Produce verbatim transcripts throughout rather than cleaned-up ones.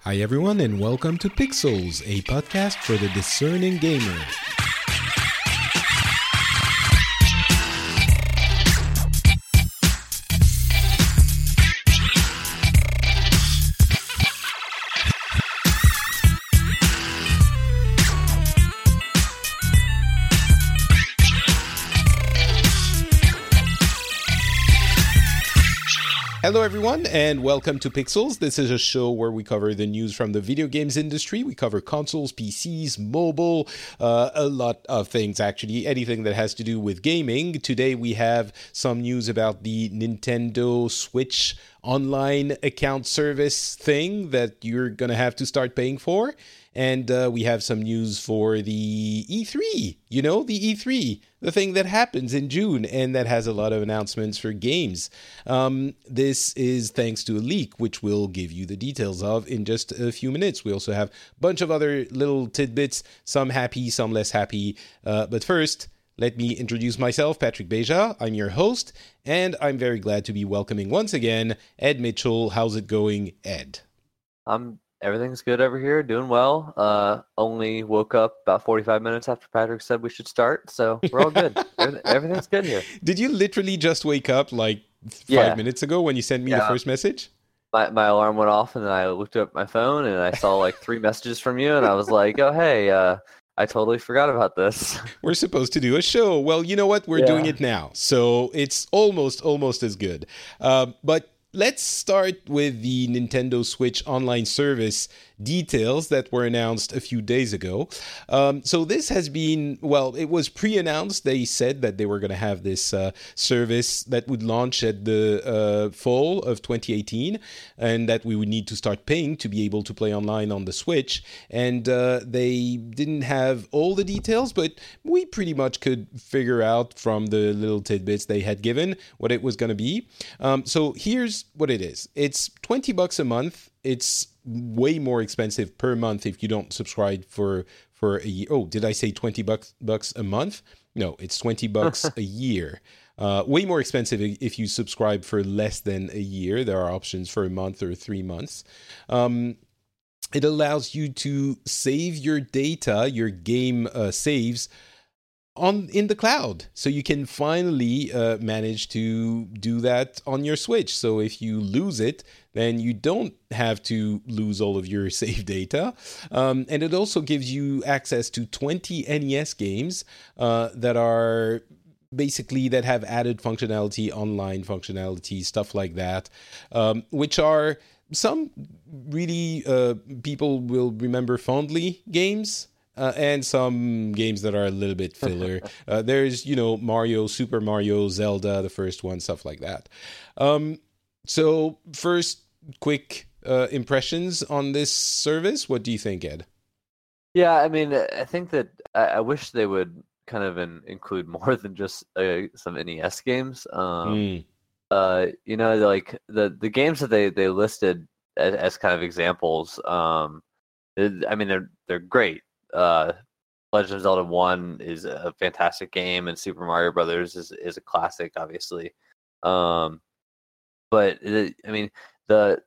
Hi everyone and welcome to Pixels, a podcast for the discerning gamer. Hello everyone and welcome to Pixels. This is a show where we cover the news from the video games industry. We cover consoles, P Cs, mobile, uh, a lot of things actually, anything that has to do with gaming. Today we have some news about the Nintendo Switch online account service thing that you're going to have to start paying for. And uh, we have some news for the E three, you know, the E three, the thing that happens in June and that has a lot of announcements for games. Um, this is thanks to a leak, which we'll give you the details of in just a few minutes. We also have a bunch of other little tidbits, some happy, some less happy. Uh, but first, let me introduce myself, Patrick Beja. I'm your host, and I'm very glad to be welcoming once again Ed Mitchell. How's it going, Ed? I'm Everything's good over here, doing well. Uh, only woke up about forty-five minutes after Patrick said we should start, so we're all good. Everything, everything's good here. Did you literally just wake up like five yeah. minutes ago when you sent me yeah. the first message? My my alarm went off, and then I looked up my phone, and I saw like three messages from you, and I was like, oh, hey, uh, I totally forgot about this. We're supposed to do a show. Well, you know what? We're yeah. doing it now, so it's almost, almost as good. Uh, but let's start with the Nintendo Switch online service details that were announced a few days ago. Um, so this has been, well, it was pre-announced. They said that they were going to have this uh, service that would launch at the uh, fall of twenty eighteen and that we would need to start paying to be able to play online on the Switch. And uh, they didn't have all the details, but we pretty much could figure out from the little tidbits they had given what it was going to be. Um, so here's what it is. It's twenty bucks a month. It's way more expensive per month if you don't subscribe for for a year. Oh, did I say twenty bucks bucks a month? No, it's twenty bucks a year. Uh, way more expensive if you subscribe for less than a year. There are options for a month or three months. Um, it allows you to save your data, your game uh, saves, on in the cloud, so you can finally uh, manage to do that on your Switch. So if you lose it, then you don't have to lose all of your save data. Um, and it also gives you access to twenty N E S games uh, that are basically that have added functionality, online functionality, stuff like that, um, which are some really uh, people will remember fondly games. Uh, and some games that are a little bit filler. Uh, there's, you know, Mario, Super Mario, Zelda, the first one, stuff like that. Um, so first, quick uh, impressions on this service. What do you think, Ed? Yeah, I mean, I think that I, I wish they would kind of in, include more than just uh, some N E S games. Um, mm. uh, you know, like the, the games that they, they listed as, as kind of examples, um, I mean, they're they're great. Uh, Legend of Zelda one is a fantastic game, and Super Mario Brothers is is a classic, obviously. Um, but it, I mean, the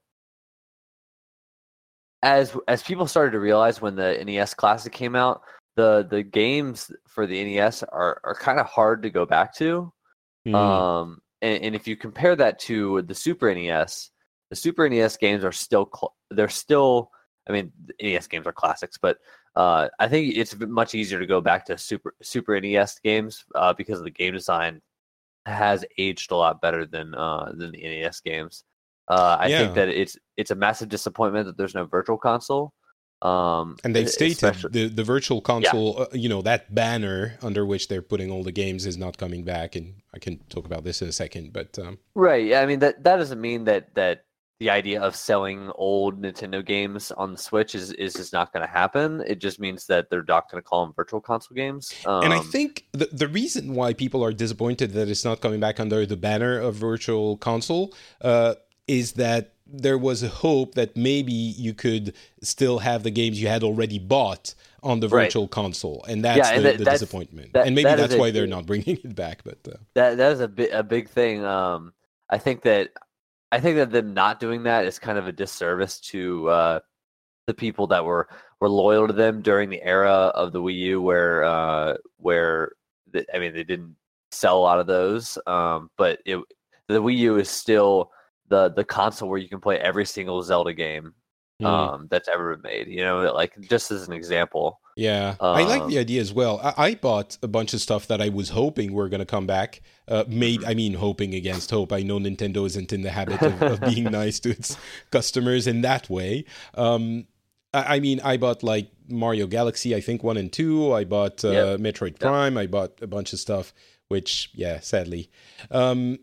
as as people started to realize when the N E S Classic came out, the the games for the N E S are are kind of hard to go back to. Mm. Um, and, and if you compare that to the Super N E S, the Super N E S games are still cl- they're still. I mean, the N E S games are classics, but uh, I think it's much easier to go back to Super Super N E S games uh, because of the game design has aged a lot better than uh, than the N E S games. Uh, I yeah. think that it's it's a massive disappointment that there's no virtual console. Um, and they've stated the, the virtual console, yeah. uh, you know, that banner under which they're putting all the games is not coming back. And I can talk about this in a second, but um... right. Yeah, I mean that that doesn't mean that that. The idea of selling old Nintendo games on the Switch is, is just not going to happen. It just means that they're not going to call them virtual console games. Um, and I think the, the reason why people are disappointed that it's not coming back under the banner of virtual console uh, is that there was a hope that maybe you could still have the games you had already bought on the virtual right. console. And that's yeah, and the, that, the that's, disappointment. That, and maybe that that's why a, they're not bringing it back. But uh, that that is a, bi- a big thing. Um, I think that I think that them not doing that is kind of a disservice to uh, the people that were, were loyal to them during the era of the Wii U, where uh, where the, I mean they didn't sell a lot of those, um, but it the Wii U is still the the console where you can play every single Zelda game um, mm. that's ever been made. You know, like just as an example. Yeah, um, I like the idea as well. I, I bought a bunch of stuff that I was hoping were going to come back. Uh, made, I mean, hoping against hope. I know Nintendo isn't in the habit of, of being nice to its customers in that way. Um, I, I mean, I bought like Mario Galaxy, I think one and two. I bought uh, yep. Metroid Prime. Yep. I bought a bunch of stuff, which, yeah, sadly. Um,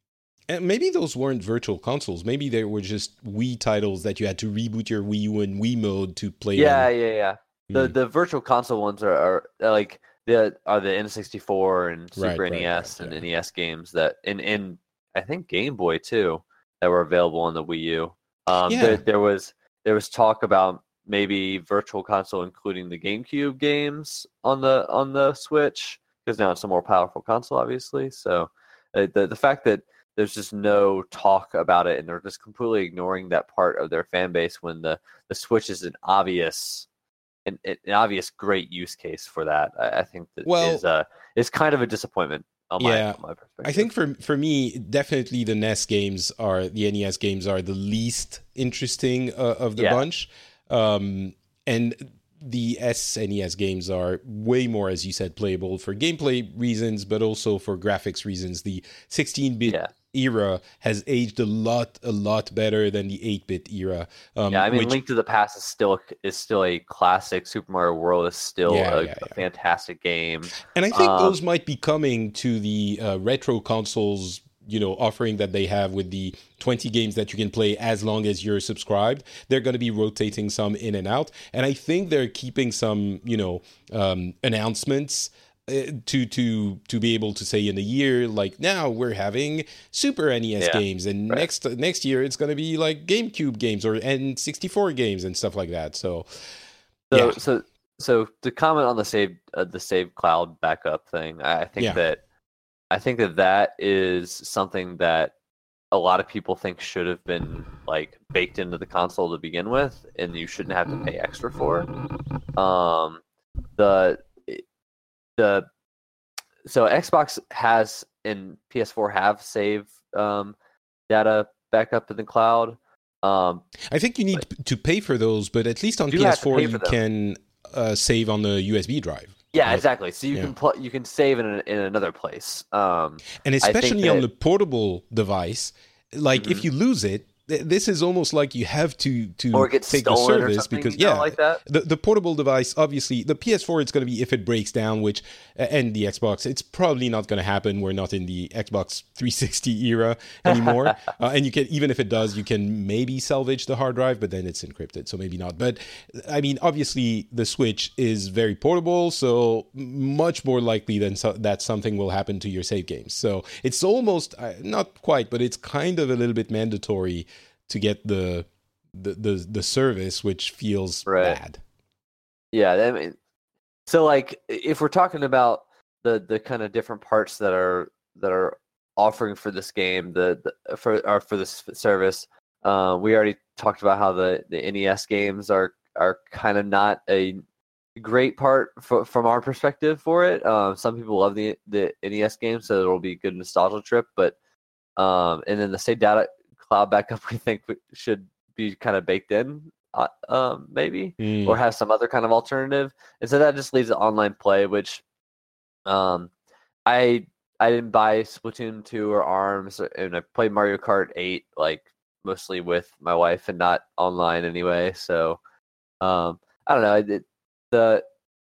and maybe those weren't virtual consoles. Maybe they were just Wii titles that you had to reboot your Wii U in Wii mode to play. Yeah, them. yeah, yeah. The the virtual console ones are, are like the are the N sixty-four and Super right, N E S right, right, and yeah. N E S games that and and I think Game Boy too that were available on the Wii U. Um, yeah. there, there was there was talk about maybe virtual console including the GameCube games on the on the Switch because now it's a more powerful console, obviously. So uh, the the fact that there's just no talk about it and they're just completely ignoring that part of their fan base when the the Switch is an obvious. An, an obvious great use case for that, I, I think that well, is uh, is kind of a disappointment on my, yeah, on my perspective. I think for for me, definitely the N E S games are the N E S games are the least interesting uh, of the yeah. bunch, um, and the S N E S games are way more, as you said, playable for gameplay reasons, but also for graphics reasons. The sixteen-bit yeah. era has aged a lot, a lot better than the eight-bit era. Um, yeah, I mean, which, Link to the Past is still is still a classic. Super Mario World is still yeah, a, yeah, yeah. a fantastic game, and I think um, those might be coming to the uh, retro consoles. You know, offering that they have with the twenty games that you can play as long as you're subscribed. They're going to be rotating some in and out, and I think they're keeping some, you know, um, announcements. Uh, to to to be able to say in a year, like now we're having Super N E S yeah, games, and right. next next year it's going to be like GameCube games or N sixty-four games and stuff like that. So, so yeah. so so to comment on the save uh, the save cloud backup thing, I, I think yeah. that I think that that is something that a lot of people think should have been like baked into the console to begin with, and you shouldn't have to pay extra for. Um, the The so Xbox has and P S four have save um, data backup in the cloud. Um, I think you need to pay for those, but at least on P S four you can uh, save on the U S B drive. Yeah, right? Exactly. So you yeah. can pl- you can save in a, in another place. Um, and especially that, on the portable device, like mm-hmm. if you lose it. This is almost like you have to to or get take the service because you know, yeah, like that? the the portable device obviously the P S four it's going to be if it breaks down, which and the Xbox it's probably not going to happen. We're not in the Xbox three sixty era anymore, uh, and you can even if it does, you can maybe salvage the hard drive, but then it's encrypted, so maybe not. But I mean, obviously the Switch is very portable, so much more likely than so, that something will happen to your save games. So it's almost uh, not quite, but it's kind of a little bit mandatory to get the the the, the service, which feels right. bad. Yeah, I mean, so like if we're talking about the the kind of different parts that are that are offering for this game, the, the for or for this service, uh, we already talked about how the, the N E S games are are kind of not a great part for, from our perspective for it. Um, some people love the the N E S games, so it'll be a good nostalgia trip. But um, and then the save data cloud backup we think should be kind of baked in uh, um, maybe mm. or have some other kind of alternative, and so that just leaves the online play, which um, I I didn't buy Splatoon two or ARMS, and I played Mario Kart eight like mostly with my wife and not online anyway, so um, I don't know it, the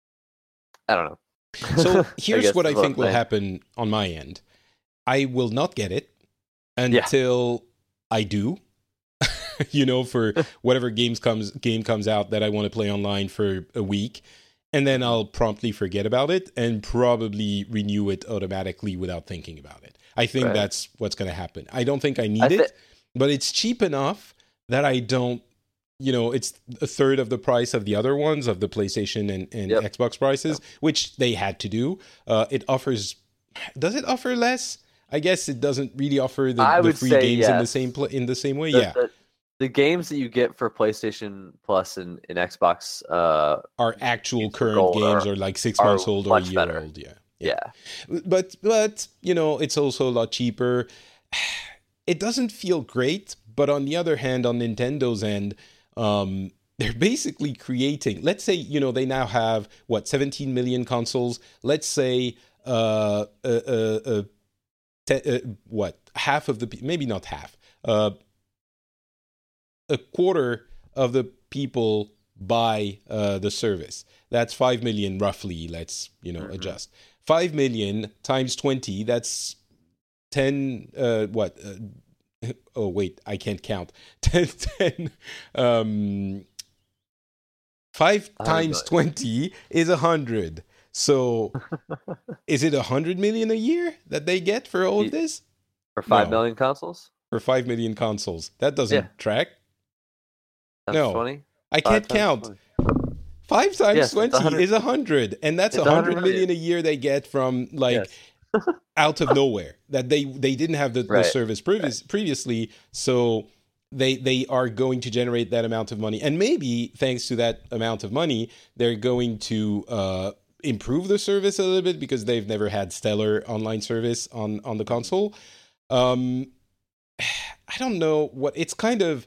I don't know. So here's I what I think will happen on my end. I will not get it until yeah. I do, you know, for whatever games comes game comes out that I want to play online for a week, and then I'll promptly forget about it and probably renew it automatically without thinking about it. I think right. that's what's going to happen. I don't think I need I th- it, but it's cheap enough that I don't, you know, it's a third of the price of the other ones, of the PlayStation and, and yep. Xbox prices, yep. which they had to do. Uh, it offers, does it offer less? I guess it doesn't really offer the, the free games yes. in the same pl- in the same way. The, yeah, the, the games that you get for PlayStation Plus and, and Xbox uh, Are actual current Gold games are- or like six are months old or a much year better. old. Yeah. Yeah. But but you know, it's also a lot cheaper. It doesn't feel great, but on the other hand, on Nintendo's end, um, they're basically creating. Let's say you know they now have what seventeen million consoles. Let's say uh, uh, uh, uh, te- uh what half of the pe- maybe not half, uh, a quarter of the people buy uh, the service. That's five million roughly. Let's you know Mhm. adjust five million times twenty. That's ten. Uh, what? Uh, oh wait, I can't count. ten, ten. Um, five I times know. twenty is a hundred. So, is it a hundred million a year that they get for all of You- this? For five No. million consoles? For five million consoles, that doesn't Yeah. track. Times No. twenty? I Five can't times count. twenty. Five times Yes, it's twenty a hundred- is a hundred, and that's a It's a hundred hundred million million. a year they get from like Yes. out of nowhere that they they didn't have the, the Right. service previous, previously, so they they are going to generate that amount of money, and maybe thanks to that amount of money, they're going to uh, improve the service a little bit because they've never had stellar online service on on the console. Um, I don't know what it's kind of.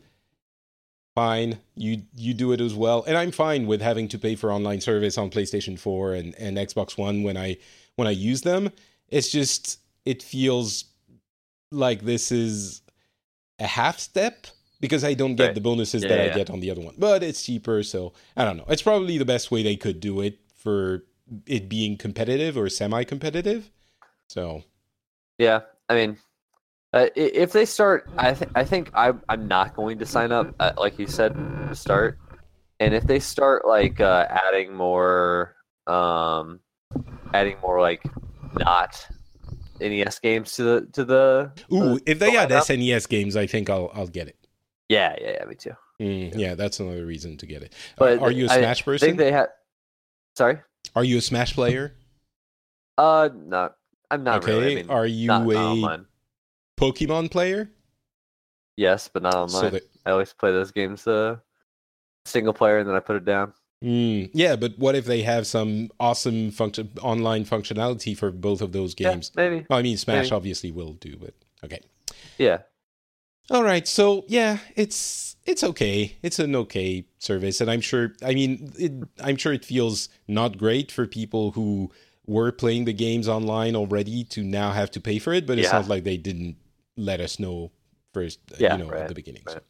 Fine, you you do it as well, and I'm fine with having to pay for online service on PlayStation four and, and Xbox One when I when I use them. It's just it feels like this is a half step because I don't get Right. the bonuses Yeah, that I yeah. get on the other one. But it's cheaper, so I don't know. It's probably the best way they could do it for it being competitive or semi-competitive. So Yeah, I mean, uh, i- if they start, I th- I think I I'm not going to sign up, uh, like you said to start. And if they start like uh, adding more, um, adding more like not N E S games to the to the ooh, the- if they the add lineup- S N E S games, I think I'll I'll get it. yeah, yeah, yeah, me too. Mm, yeah, that's another reason to get it. But are you a I Smash I person? think they had. Sorry. Are you a Smash player? Uh, no, I'm not Okay. really. I mean, Are you not, not a online. Pokemon player? Yes, but not So online. that, I always play those games uh, single player, and then I put it down. mm, yeah, but what if they have some awesome function online functionality for both of those games? Yeah, maybe. Well, I mean, Smash maybe. obviously will do, but okay. Yeah. All right, so yeah, it's it's okay. It's an okay service, and I'm sure. I mean, it, I'm sure it feels not great for people who were playing the games online already to now have to pay for it. But it's Yeah. not like they didn't let us know first. uh, Yeah, you know, right, at the beginning. right.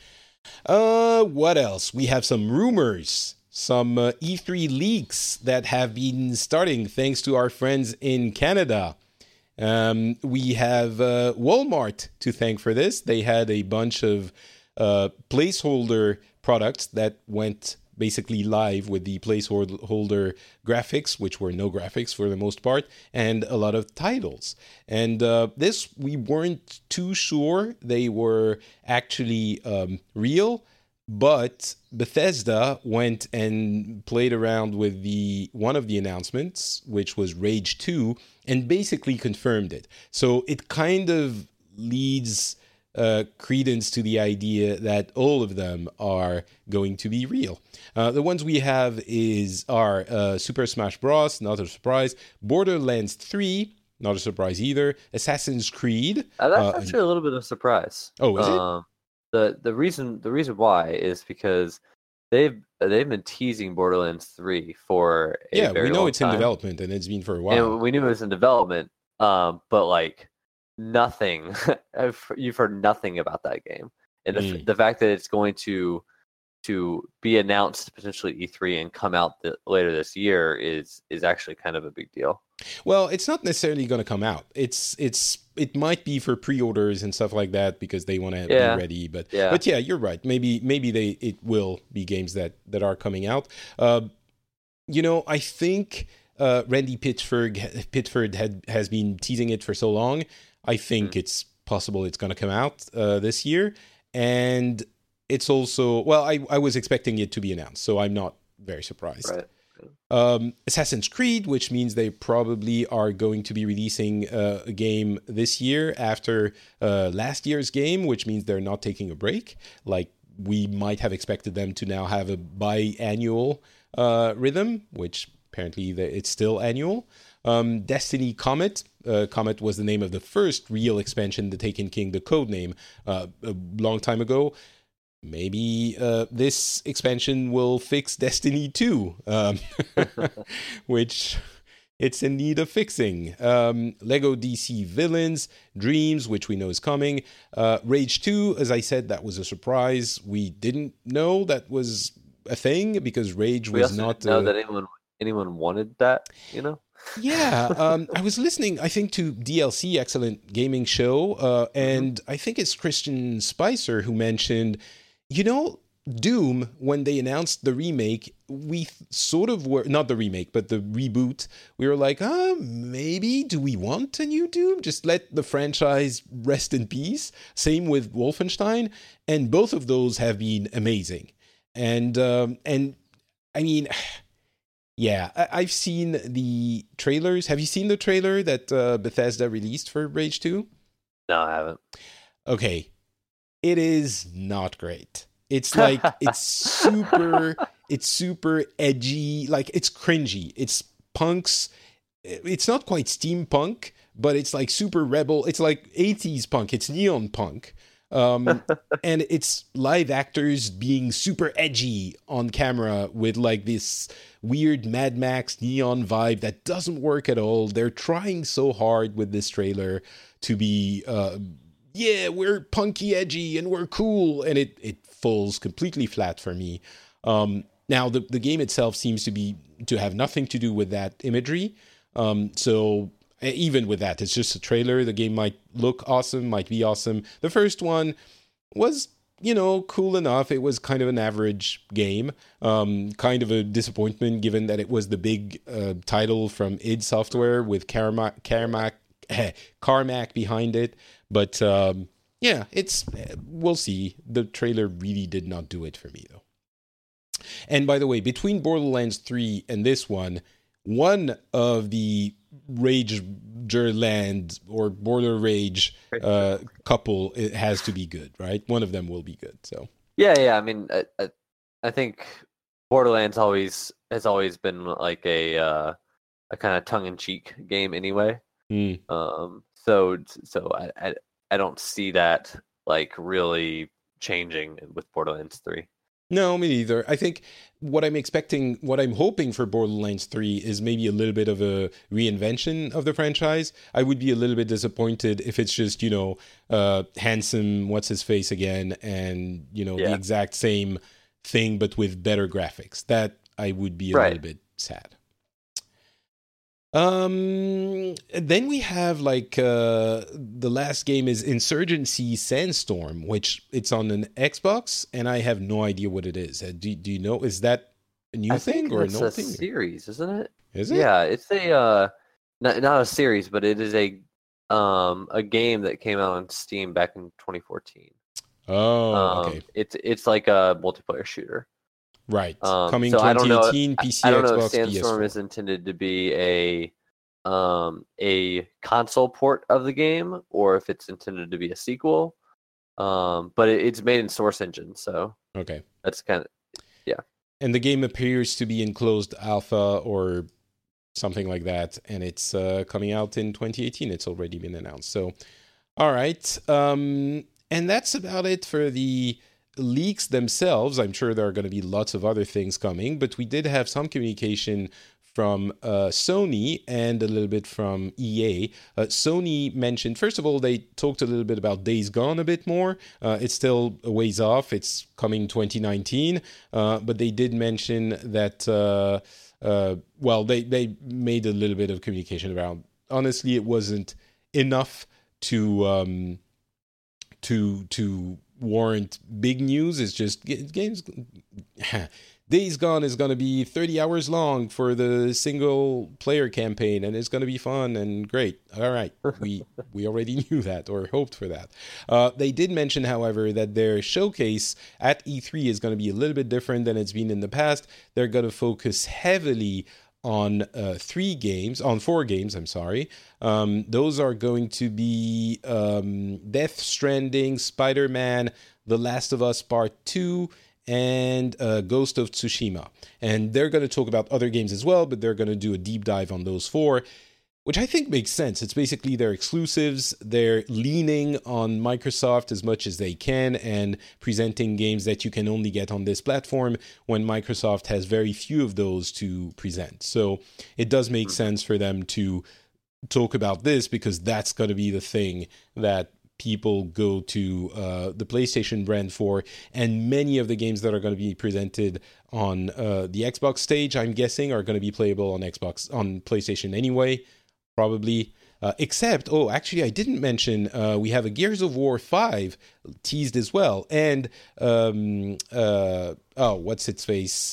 Uh, what else? We have some rumors, some uh, E three leaks that have been starting thanks to our friends in Canada. Um, we have uh, Walmart to thank for this. They had a bunch of uh, placeholder products that went basically live with the placeholder graphics, which were no graphics for the most part, and a lot of titles. And uh, this, we weren't too sure they were actually um, real, but Bethesda went and played around with the one of the announcements, which was Rage two, and basically confirmed it. So it kind of leads uh, credence to the idea that all of them are going to be real. Uh, the ones we have is are uh, Super Smash Bros., not a surprise, Borderlands three, not a surprise either, Assassin's Creed. Uh, that's uh, actually a little bit of a surprise. Oh, is it? Um, the the reason the reason why is because they've they've been teasing Borderlands three for a yeah, very we know long it's time. in development and it's been for a while. And we knew it was in development, um, but like nothing. I've- You've heard nothing about that game, and the, f Mm. the fact that it's going to to be announced potentially E three and come out the, later this year is is actually kind of a big deal. Well, it's not necessarily going to come out. It's it's it might be for pre-orders and stuff like that because they want to Yeah. be ready. But Yeah. but yeah, you're right. Maybe maybe they it will be games that that are coming out. Uh, you know, I think uh, Randy Pitchford Pitchford had has been teasing it for so long. I think Mm. it's possible it's going to come out uh, this year, and it's also well, I I was expecting it to be announced, so I'm not very surprised. Right. Um, Assassin's Creed, which means they probably are going to be releasing uh, a game this year after uh, last year's game, which means they're not taking a break. Like we might have expected them to now have a biannual uh, rhythm, which apparently it's still annual. Um, Destiny Comet. Uh, Comet was the name of the first real expansion, the Taken King, the code name, uh, a long time ago. Maybe uh, this expansion will fix Destiny two, um, which it's in need of fixing. Um, Lego D C Villains, Dreams, which we know is coming. Uh, Rage two, as I said, that was a surprise. We didn't know that was a thing because Rage we was also not... didn't know uh, that anyone, anyone wanted that, you know? Yeah, um, I was listening, I think, to D L C, Excellent Gaming Show, uh, and mm-hmm. I think it's Christian Spicer who mentioned... You know, Doom, when they announced the remake, we th- sort of were, not the remake, but the reboot, we were like, ah, maybe, do we want a new Doom? Just let the franchise rest in peace. Same with Wolfenstein. And both of those have been amazing. And, um, and I mean, yeah, I- I've seen the trailers. Have you seen the trailer that uh, Bethesda released for Rage two? No, I haven't. Okay. It is not great. It's like, it's super, it's super edgy, like it's cringy. It's punks. It's not quite steampunk, but it's like super rebel. It's like eighties punk. It's neon punk. Um, and it's live actors being super edgy on camera with like this weird Mad Max neon vibe that doesn't work at all. They're trying so hard with this trailer to be... Uh, yeah, we're punky edgy and we're cool, and it, it falls completely flat for me. Um, now, the, the game itself seems to be to have nothing to do with that imagery. Um, so even with that, it's just a trailer. The game might look awesome, might be awesome. The first one was, you know, cool enough. It was kind of an average game. Um, kind of a disappointment given that it was the big uh, title from id Software with Carmack, Carmack, Carmack behind it. But um, yeah, it's we'll see. The trailer really did not do it for me, though. And by the way, between Borderlands three and this one, one of the Ragerland or Border Rage uh, couple it has to be good, right? One of them will be good. So yeah, yeah. I mean, I, I, I think Borderlands always has always been like a uh, a kind of tongue in cheek game, anyway. Mm. Um. So, so I, I, I don't see that like really changing with Borderlands three. No, me neither. I think what I'm expecting, what I'm hoping for Borderlands three is maybe a little bit of a reinvention of the franchise. I would be a little bit disappointed if it's just, you know, uh, handsome, what's his face again, and, you know, yeah. the exact same thing, but with better graphics. That I would be a right. little bit sad. Um, then we have like uh, the last game is Insurgency Sandstorm, which it's on an Xbox, and I have no idea what it is. Uh, do Do you know? Is that a new I thing think or it's an old a thing? Series, isn't it? Is it? Yeah, it's a uh, not not a series, but it is a um a game that came out on Steam back in twenty fourteen. Oh, um, okay. It's it's like a multiplayer shooter. Right. Um, Coming so twenty eighteen, I P C, I don't know Xbox, if Sandstorm P S four. is intended to be a um a console port of the game or if it's intended to be a sequel. Um, but it, it's made in Source Engine, so okay, that's kind of yeah. And the game appears to be in closed alpha or something like that, and it's uh, coming out in twenty eighteen. It's already been announced. So, all right, um, and that's about it for the leaks themselves. I'm sure there are going to be lots of other things coming, but we did have some communication from uh, Sony and a little bit from E A. Uh, Sony mentioned, first of all, they talked a little bit about Days Gone a bit more. Uh, it's still a ways off. It's coming twenty nineteen, uh, but they did mention that, uh, uh, well, they, they made a little bit of communication around. Honestly, it wasn't enough to um, to to warrant big news. It's just games. Days Gone is going to be thirty hours long for the single player campaign, and it's going to be fun and great. All right, we we already knew that or hoped for that. Uh, they did mention, however, that their showcase at E three is going to be a little bit different than it's been in the past. They're going to focus heavily on uh, three games, on four games, I'm sorry. Um, those are going to be um, Death Stranding, Spider-Man, The Last of Us Part two, and uh, Ghost of Tsushima. And they're going to talk about other games as well, but they're going to do a deep dive on those four, which I think makes sense. It's basically their exclusives. They're leaning on Microsoft as much as they can and presenting games that you can only get on this platform when Microsoft has very few of those to present. So it does make sense for them to talk about this because that's going to be the thing that people go to uh, the PlayStation brand for, and many of the games that are going to be presented on uh, the Xbox stage, I'm guessing, are going to be playable on Xbox, on PlayStation anyway, probably. Uh, except, oh, actually, I didn't mention uh, we have a Gears of War five teased as well, and um, uh, oh, what's its face?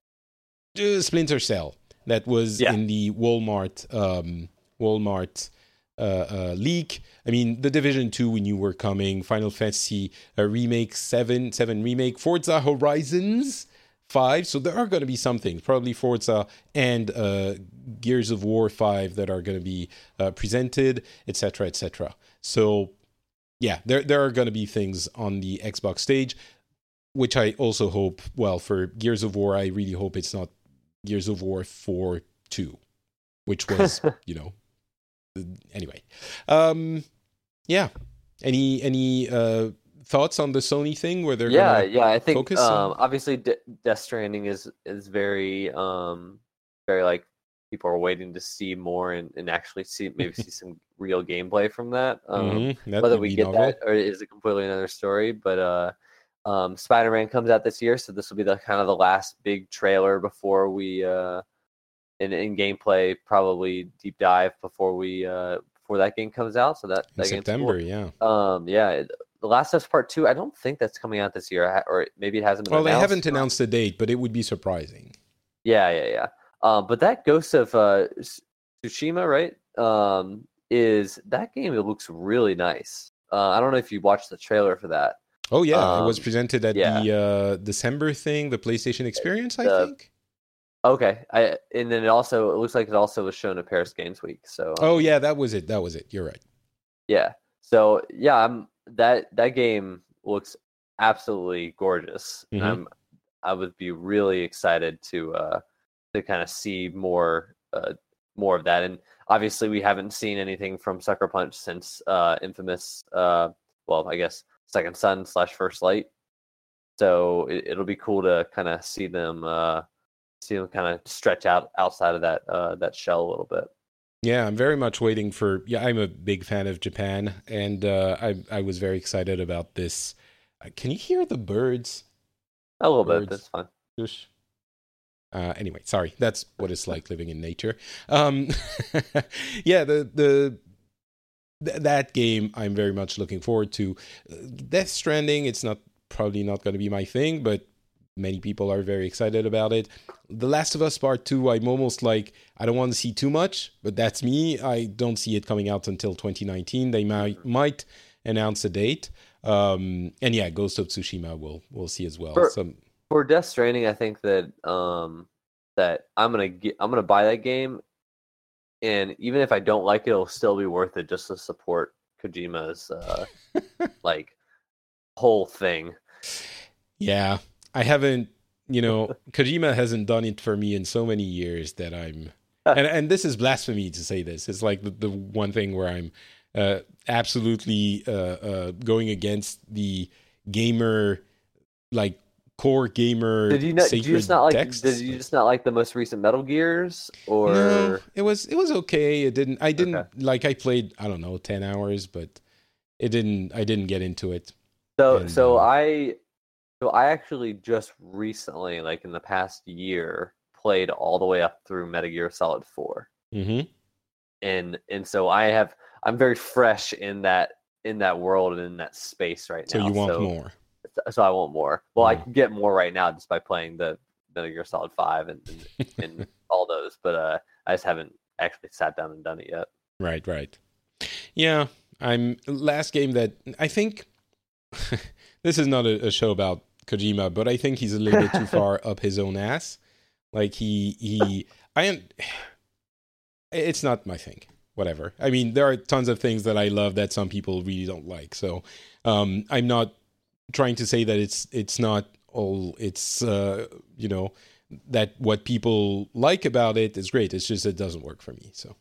Uh, Splinter Cell that was yeah. in the Walmart um, Walmart. Uh, uh, leak. I mean, The Division two we knew were coming. Final Fantasy uh, Remake seven, seven Remake, Forza Horizons five. So there are going to be some things, probably Forza and uh, Gears of War five that are going to be uh, presented, et cetera, et cetera. So yeah, there there are going to be things on the Xbox stage, which I also hope. Well, for Gears of War, I really hope it's not Gears of War four two, which was you know. Anyway, um, yeah. Any any uh, thoughts on the Sony thing where they're yeah gonna yeah I think focus um, on? Obviously De- Death Stranding is is very um very like people are waiting to see more and, and actually see maybe see some real gameplay from that. Um, mm-hmm. that whether we get novel. that or is it completely another story? But uh, um, Spider-Man comes out this year, so this will be the kind of the last big trailer before we. Uh, In, in gameplay, probably deep dive before we uh, before that game comes out. So that, In that September, cool. yeah. Um, yeah, The Last of Us Part Two. I don't think that's coming out this year, or maybe it hasn't been. Well, announced. they haven't announced a date, but it would be surprising. Yeah, yeah, yeah. Um, but that Ghost of uh, Tsushima, right? Um, is that game? It looks really nice. Uh, I don't know if you watched the trailer for that. Oh yeah, um, it was presented at yeah. the uh, December thing, the PlayStation Experience, I the, think. Okay, I and then it also it looks like it also was shown at Paris Games Week. So um, oh yeah, that was it. That was it. You're right. Yeah. So yeah, I'm that that game looks absolutely gorgeous. Mm-hmm. I'm I would be really excited to uh, to kind of see more uh, more of that. And obviously, we haven't seen anything from Sucker Punch since uh, Infamous. Uh, well, I guess Second Son slash First Light. So it, it'll be cool to kind of see them. Uh, see them kind of stretch out outside of that uh, that shell a little bit. Yeah, I'm very much waiting for. Yeah, I'm a big fan of Japan, and uh, I I was very excited about this. Uh, can you hear the birds? A little birds. bit. That's fine. Shush. Uh, anyway, sorry. That's what it's like living in nature. Um, yeah, the the th- that game I'm very much looking forward to. Uh, Death Stranding. It's not probably not going to be my thing, but many people are very excited about it. The Last of Us Part two, I'm almost like, I don't want to see too much, but that's me. I don't see it coming out until twenty nineteen. They might might announce a date. Um, and yeah, Ghost of Tsushima we'll, we'll see as well. For, so, for Death Stranding, I think that um, that I'm gonna get, I'm gonna buy that game, and even if I don't like it, it'll still be worth it just to support Kojima's uh, like whole thing. Yeah. I haven't, you know, Kojima hasn't done it for me in so many years that I'm, and and this is blasphemy to say this. It's like the, the one thing where I'm uh, absolutely uh, uh, going against the gamer, like core gamer. Did you not? Did you just not like? Texts. Did you just not like the most recent Metal Gears? Or no, it was it was okay. It didn't. I didn't okay. like. I played I don't know ten hours, but it didn't. I didn't get into it. So and, so uh, I. So I actually just recently, like in the past year, played all the way up through Metal Gear Solid four. Mm-hmm. And and so I have I'm very fresh in that in that world and in that space right so now. You want so, more. So I want more. Well, mm. I can get more right now just by playing the Metal Gear Solid Five and and, and all those, but uh, I just haven't actually sat down and done it yet. Right, right. Yeah, I'm last game that I think this is not a, a show about Kojima, but I think he's a little bit too far up his own ass. Like he he I am. It's not my thing. Whatever. I mean, there are tons of things that I love that some people really don't like. So um, I'm not trying to say that it's it's not all. It's uh, you know that what people like about it is great. It's just it doesn't work for me. So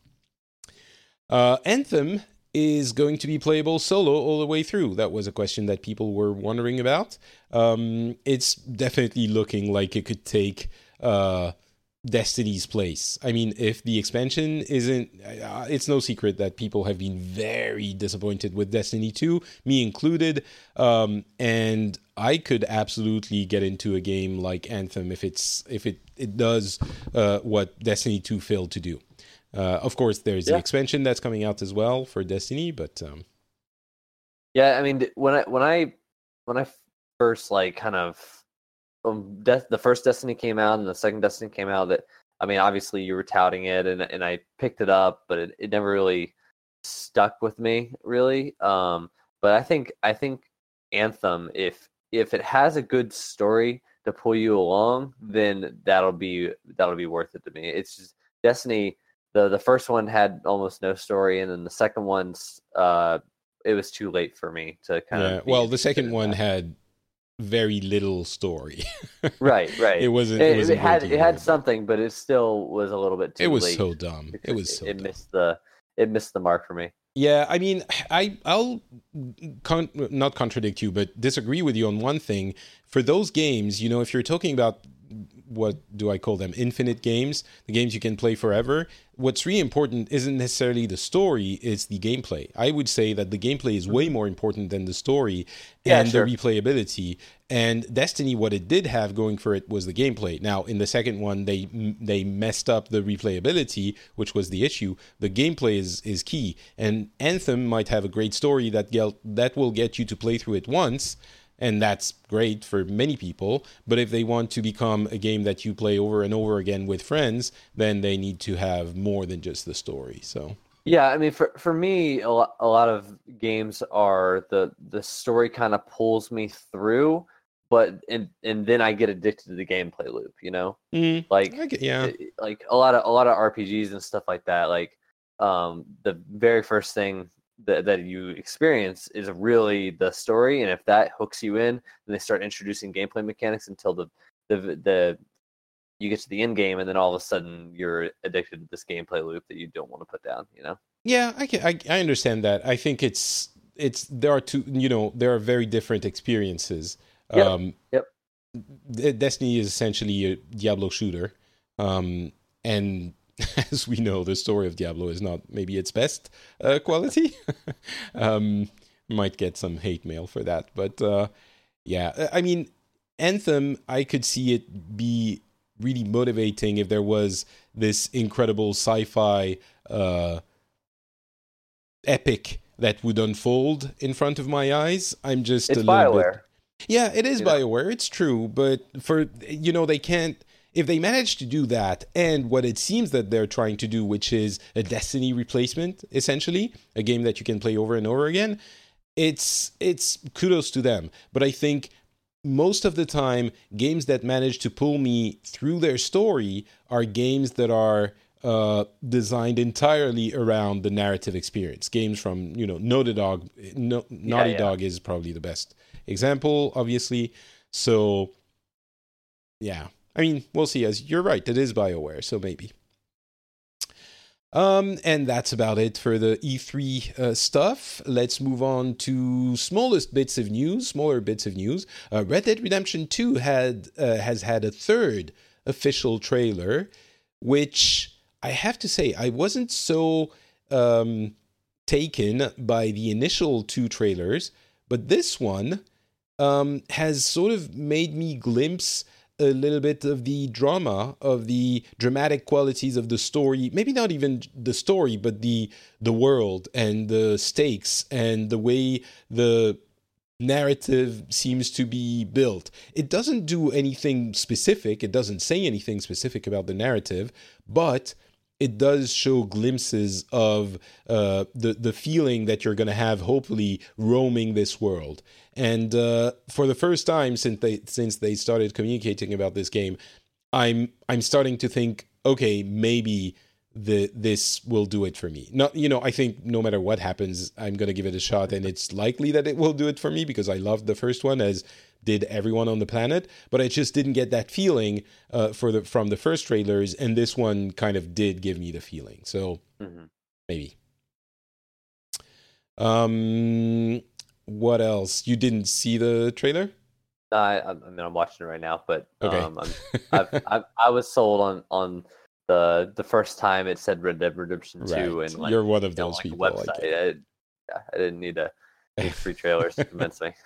uh, Anthem is going to be playable solo all the way through. That was a question that people were wondering about. Um, it's definitely looking like it could take Uh, Destiny's place. I mean, if the expansion isn't, uh, it's no secret that people have been very disappointed with Destiny two, me included. Um, and I could absolutely get into a game like Anthem if it's if it it does uh, what Destiny two failed to do. Uh, of course, there's yeah. the expansion that's coming out as well for Destiny, but um... yeah, I mean, when I when I when I first like kind of. Um, De- the first Destiny came out and the second Destiny came out, that I mean, obviously you were touting it, and and I picked it up, but it, it never really stuck with me, really. Um, but I think I think Anthem, if if it has a good story to pull you along, then that'll be that'll be worth it to me. It's just Destiny. The the first one had almost no story, and then the second one's uh, it was too late for me to kind yeah, of. Well, the second one that. had. Very little story. right, right. It wasn't. It, it, wasn't it had it had something, but it still was a little bit too. It was late so dumb. It was so. It, it dumb. missed the. It missed the mark for me. Yeah, I mean, I I'll con- not contradict you, but disagree with you on one thing. For those games, you know, if you're talking about what do I call them, infinite games, the games you can play forever, what's really important isn't necessarily the story, it's the gameplay. I would say that the gameplay is way more important than the story yeah, and sure. the replayability. And Destiny, what it did have going for it was the gameplay. Now, in the second one, they they messed up the replayability, which was the issue. The gameplay is is key. And Anthem might have a great story that get, that will get you to play through it once, and that's great for many people. But if they want to become a game that you play over and over again with friends, then they need to have more than just the story. So yeah, I mean, for for me, a lot, a lot of games are the the story kind of pulls me through, but and and then I get addicted to the gameplay loop. You know, mm, like get, yeah, like a lot of a lot of R P Gs and stuff like that. Like um, the very first thing that that you experience is really the story, and if that hooks you in, then they start introducing gameplay mechanics until the the the you get to the end game, and then all of a sudden you're addicted to this gameplay loop that you don't want to put down. You know? Yeah, I can, I, I understand that. I think it's it's there are two. You know, there are very different experiences. Yep. Um, yep. Destiny is essentially a Diablo shooter, um, and as we know, the story of Diablo is not maybe its best uh, quality. um, might get some hate mail for that, but uh, yeah, I mean, Anthem, I could see it be really motivating if there was this incredible sci-fi uh, epic that would unfold in front of my eyes. I'm just it's a little BioWare. bit. Yeah, it is you BioWare. know? It's true, but for you know, they can't. If they manage to do that, and what it seems that they're trying to do, which is a Destiny replacement, essentially, a game that you can play over and over again, it's it's kudos to them. But I think most of the time, games that manage to pull me through their story are games that are uh, designed entirely around the narrative experience. Games from, you know, Naughty Dog. No, Naughty yeah. Dog is probably the best example, obviously. So, yeah. I mean, we'll see. As you're right, it is BioWare, so maybe. Um, and that's about it for the E three uh, stuff. Let's move on to smallest bits of news, smaller bits of news. Uh, Red Dead Redemption two had uh, has had a third official trailer, which I have to say I wasn't so um, taken by the initial two trailers, but this one um, has sort of made me glimpse a little bit of the drama, of the dramatic qualities of the story. Maybe not even the story, but the the world and the stakes and the way the narrative seems to be built. It doesn't do anything specific. It doesn't say anything specific about the narrative, but it does show glimpses of uh, the the feeling that you're going to have, hopefully, roaming this world. And uh, for the first time since they since they started communicating about this game, I'm I'm starting to think, okay, maybe the this will do it for me. Not, you know, I think no matter what happens, I'm going to give it a shot, and it's likely that it will do it for me because I loved the first one, as did everyone on the planet. But I just didn't get that feeling uh, for the from the first trailers, and this one kind of did give me the feeling. So mm-hmm. maybe. Um, what else? You didn't see the trailer? No, I, I mean I'm watching it right now, but okay. um, I'm, I've, I've, I was sold on on. The the first time it said Red Dead Redemption two, right. and like, you're one of you know, those like people. Website. Like I, yeah, I didn't need a need free trailers to convince me.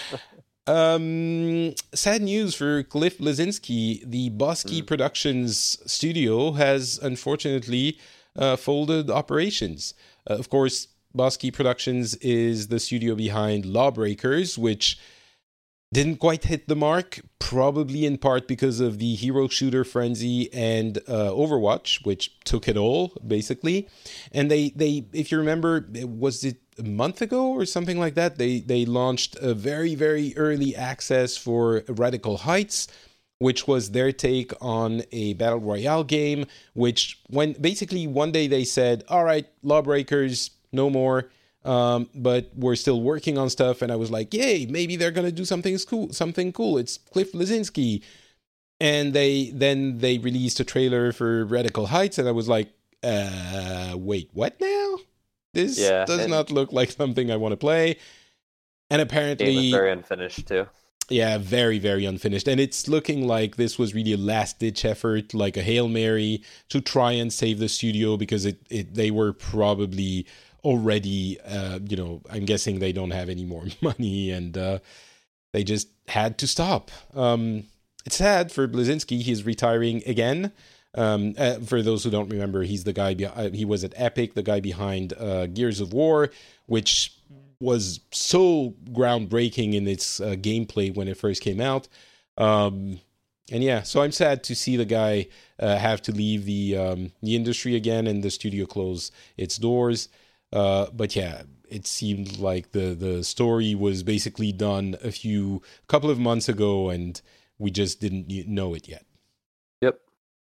um, sad news for Cliff Bleszinski. The Bosky mm. Productions studio has unfortunately uh, folded operations. Uh, of course, Bosky Productions is the studio behind Lawbreakers, which didn't quite hit the mark, probably in part because of the hero shooter frenzy and uh, Overwatch, which took it all, basically. And they, they, if you remember, was it a month ago or something like that? They they launched a very, very early access for Radical Heights, which was their take on a Battle Royale game, which when basically one day they said, all right, Lawbreakers, no more. Um, but we're still working on stuff, and I was like, yay, maybe they're gonna do something cool, something cool. It's Cliff Bleszinski. And they then they released a trailer for Radical Heights, and I was like, uh, wait, what now? This yeah, does not look like something I want to play. And apparently... Game was very unfinished, too. Yeah, very, very unfinished. And it's looking like this was really a last-ditch effort, like a Hail Mary, to try and save the studio, because it, it they were probably... already, uh, you know, I'm guessing they don't have any more money, and uh, they just had to stop. Um, it's sad for Bleszinski. He's retiring again. Um, uh, for those who don't remember, he's the guy, be- uh, he was at Epic, the guy behind uh, Gears of War, which was so groundbreaking in its uh, gameplay when it first came out. Um, and yeah, so I'm sad to see the guy uh, have to leave the, um, the industry again, and the studio close its doors. Uh, but yeah, it seemed like the, the story was basically done a few couple of months ago, and we just didn't know it yet. Yep.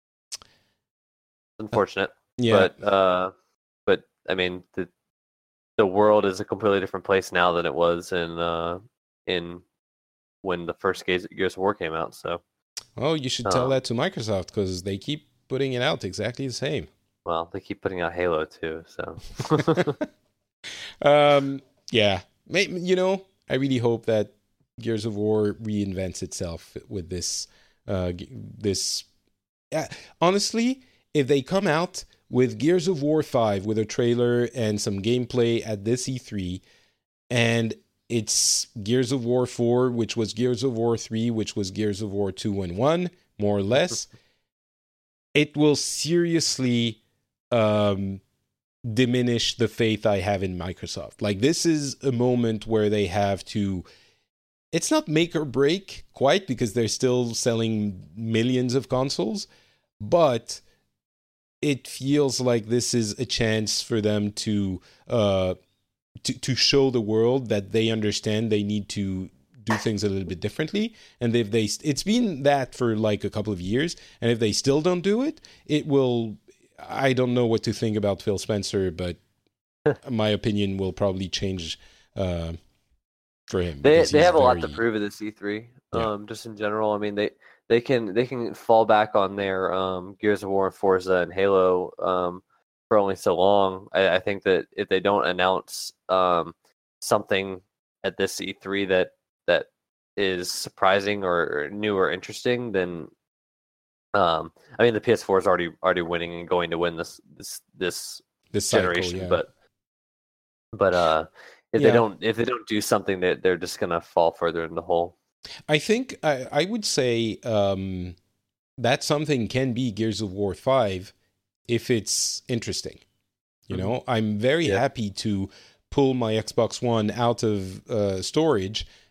Unfortunate. Uh, yeah. But uh, but I mean, the the world is a completely different place now than it was in uh, in when the first Gears of War came out. So. Oh, you should tell um, that to Microsoft, because they keep putting it out exactly the same. Well, they keep putting out Halo too, so. um, yeah, you know, I really hope that Gears of War reinvents itself with this. Uh, this, uh, honestly, if they come out with Gears of War five with a trailer and some gameplay at this E three, and it's Gears of War four, which was Gears of War three, which was Gears of War two and one, more or less, it will seriously um diminish the faith I have in Microsoft. Like, this is a moment where they have to, it's not make or break quite, because they're still selling millions of consoles, but it feels like this is a chance for them to uh to to show the world that they understand they need to do things a little bit differently. And if they, it's been that for like a couple of years, and if they still don't do it, it will, I don't know what to think about Phil Spencer, but my opinion will probably change uh, for him. They they have very... a lot to prove at this E three. Yeah. Um, just in general, I mean, they they can they can fall back on their um, Gears of War, Forza, and Halo um, for only so long. I, I think that if they don't announce um, something at this E three that that is surprising or, or new or interesting, then Um, I mean, the P S four is already already winning and going to win this this this, this generation, cycle, yeah. but but uh, if yeah. they don't if they don't do something, that they're just gonna fall further in the hole. I think I, I would say um, that something can be Gears of War five if it's interesting. You mm-hmm. know, I'm very yeah. happy to pull my Xbox One out of uh, storage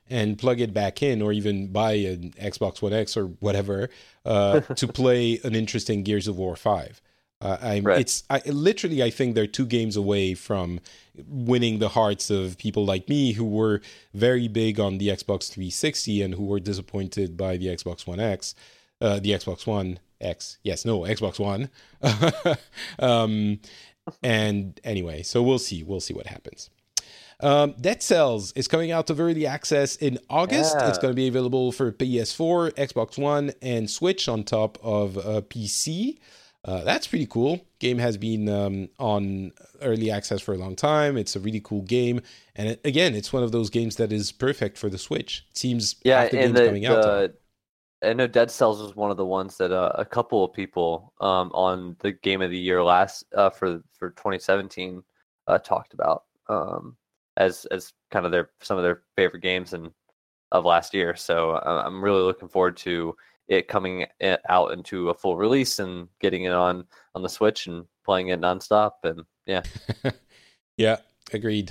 and plug it back in, or even buy an Xbox One X or whatever uh, to play an interesting Gears of War five. Uh, I'm Right. it's I, literally I think they're two games away from winning the hearts of people like me who were very big on the Xbox three sixty and who were disappointed by the Xbox One X, uh, the Xbox One X. Yes, no, Xbox One. um, and anyway, so we'll see. We'll see what happens. Um, Dead Cells is coming out of early access in August. Yeah. It's going to be available for P S four, Xbox One, and Switch on top of uh, P C. Uh, that's pretty cool. Game has been um, on early access for a long time. It's a really cool game. And it, again, it's one of those games that is perfect for the Switch. It seems Yeah, half the and games the, coming out the are. I know Dead Cells was one of the ones that uh, a couple of people um, on the Game of the Year last uh, for for twenty seventeen uh, talked about um, as as kind of their some of their favorite games and of last year. So uh, I'm really looking forward to it coming i- out into a full release and getting it on on the Switch and playing it nonstop. And yeah, Yeah, agreed.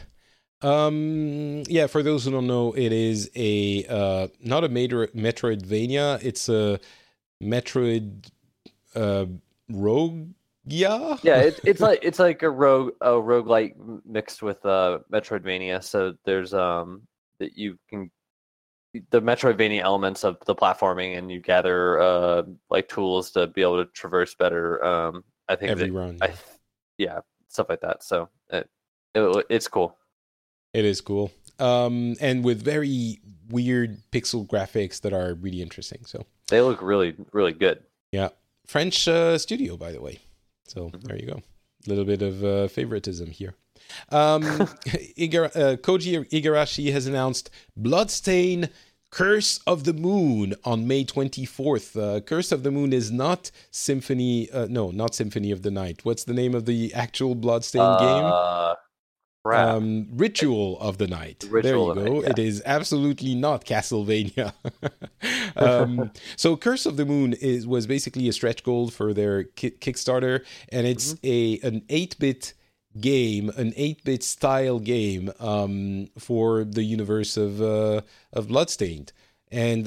Um, yeah, for those who don't know, it is a uh, not a Metro- Metroidvania. It's a Metroid uh, Rogue. Yeah, yeah, it, it's like it's like a rogue a roguelike m- mixed with uh, Metroidvania. So there's um that you can the Metroidvania elements of the platforming, and you gather uh like tools to be able to traverse better. Um, I think every that run. I Yeah. yeah stuff like that. So it, it it's cool. It is cool. Um, and with very weird pixel graphics that are really interesting. So They look really really good. yeah, French uh, studio, by the way. So Mhm. there you go. A little bit of uh, favoritism here. Um, Igara, uh, Koji Igarashi has announced Bloodstain Curse of the Moon on May twenty-fourth. Uh, Curse of the Moon is not Symphony, uh, no, not Symphony of the Night. What's the name of the actual Bloodstain game? Uh, crap. Um, Ritual of the Night. Ritual there you of the go. Night, yeah. It is absolutely not Castlevania. um, so, Curse of the Moon is was basically a stretch goal for their ki- Kickstarter, and it's a an eight bit game, an eight bit style game um, for the universe of uh, of Bloodstained, and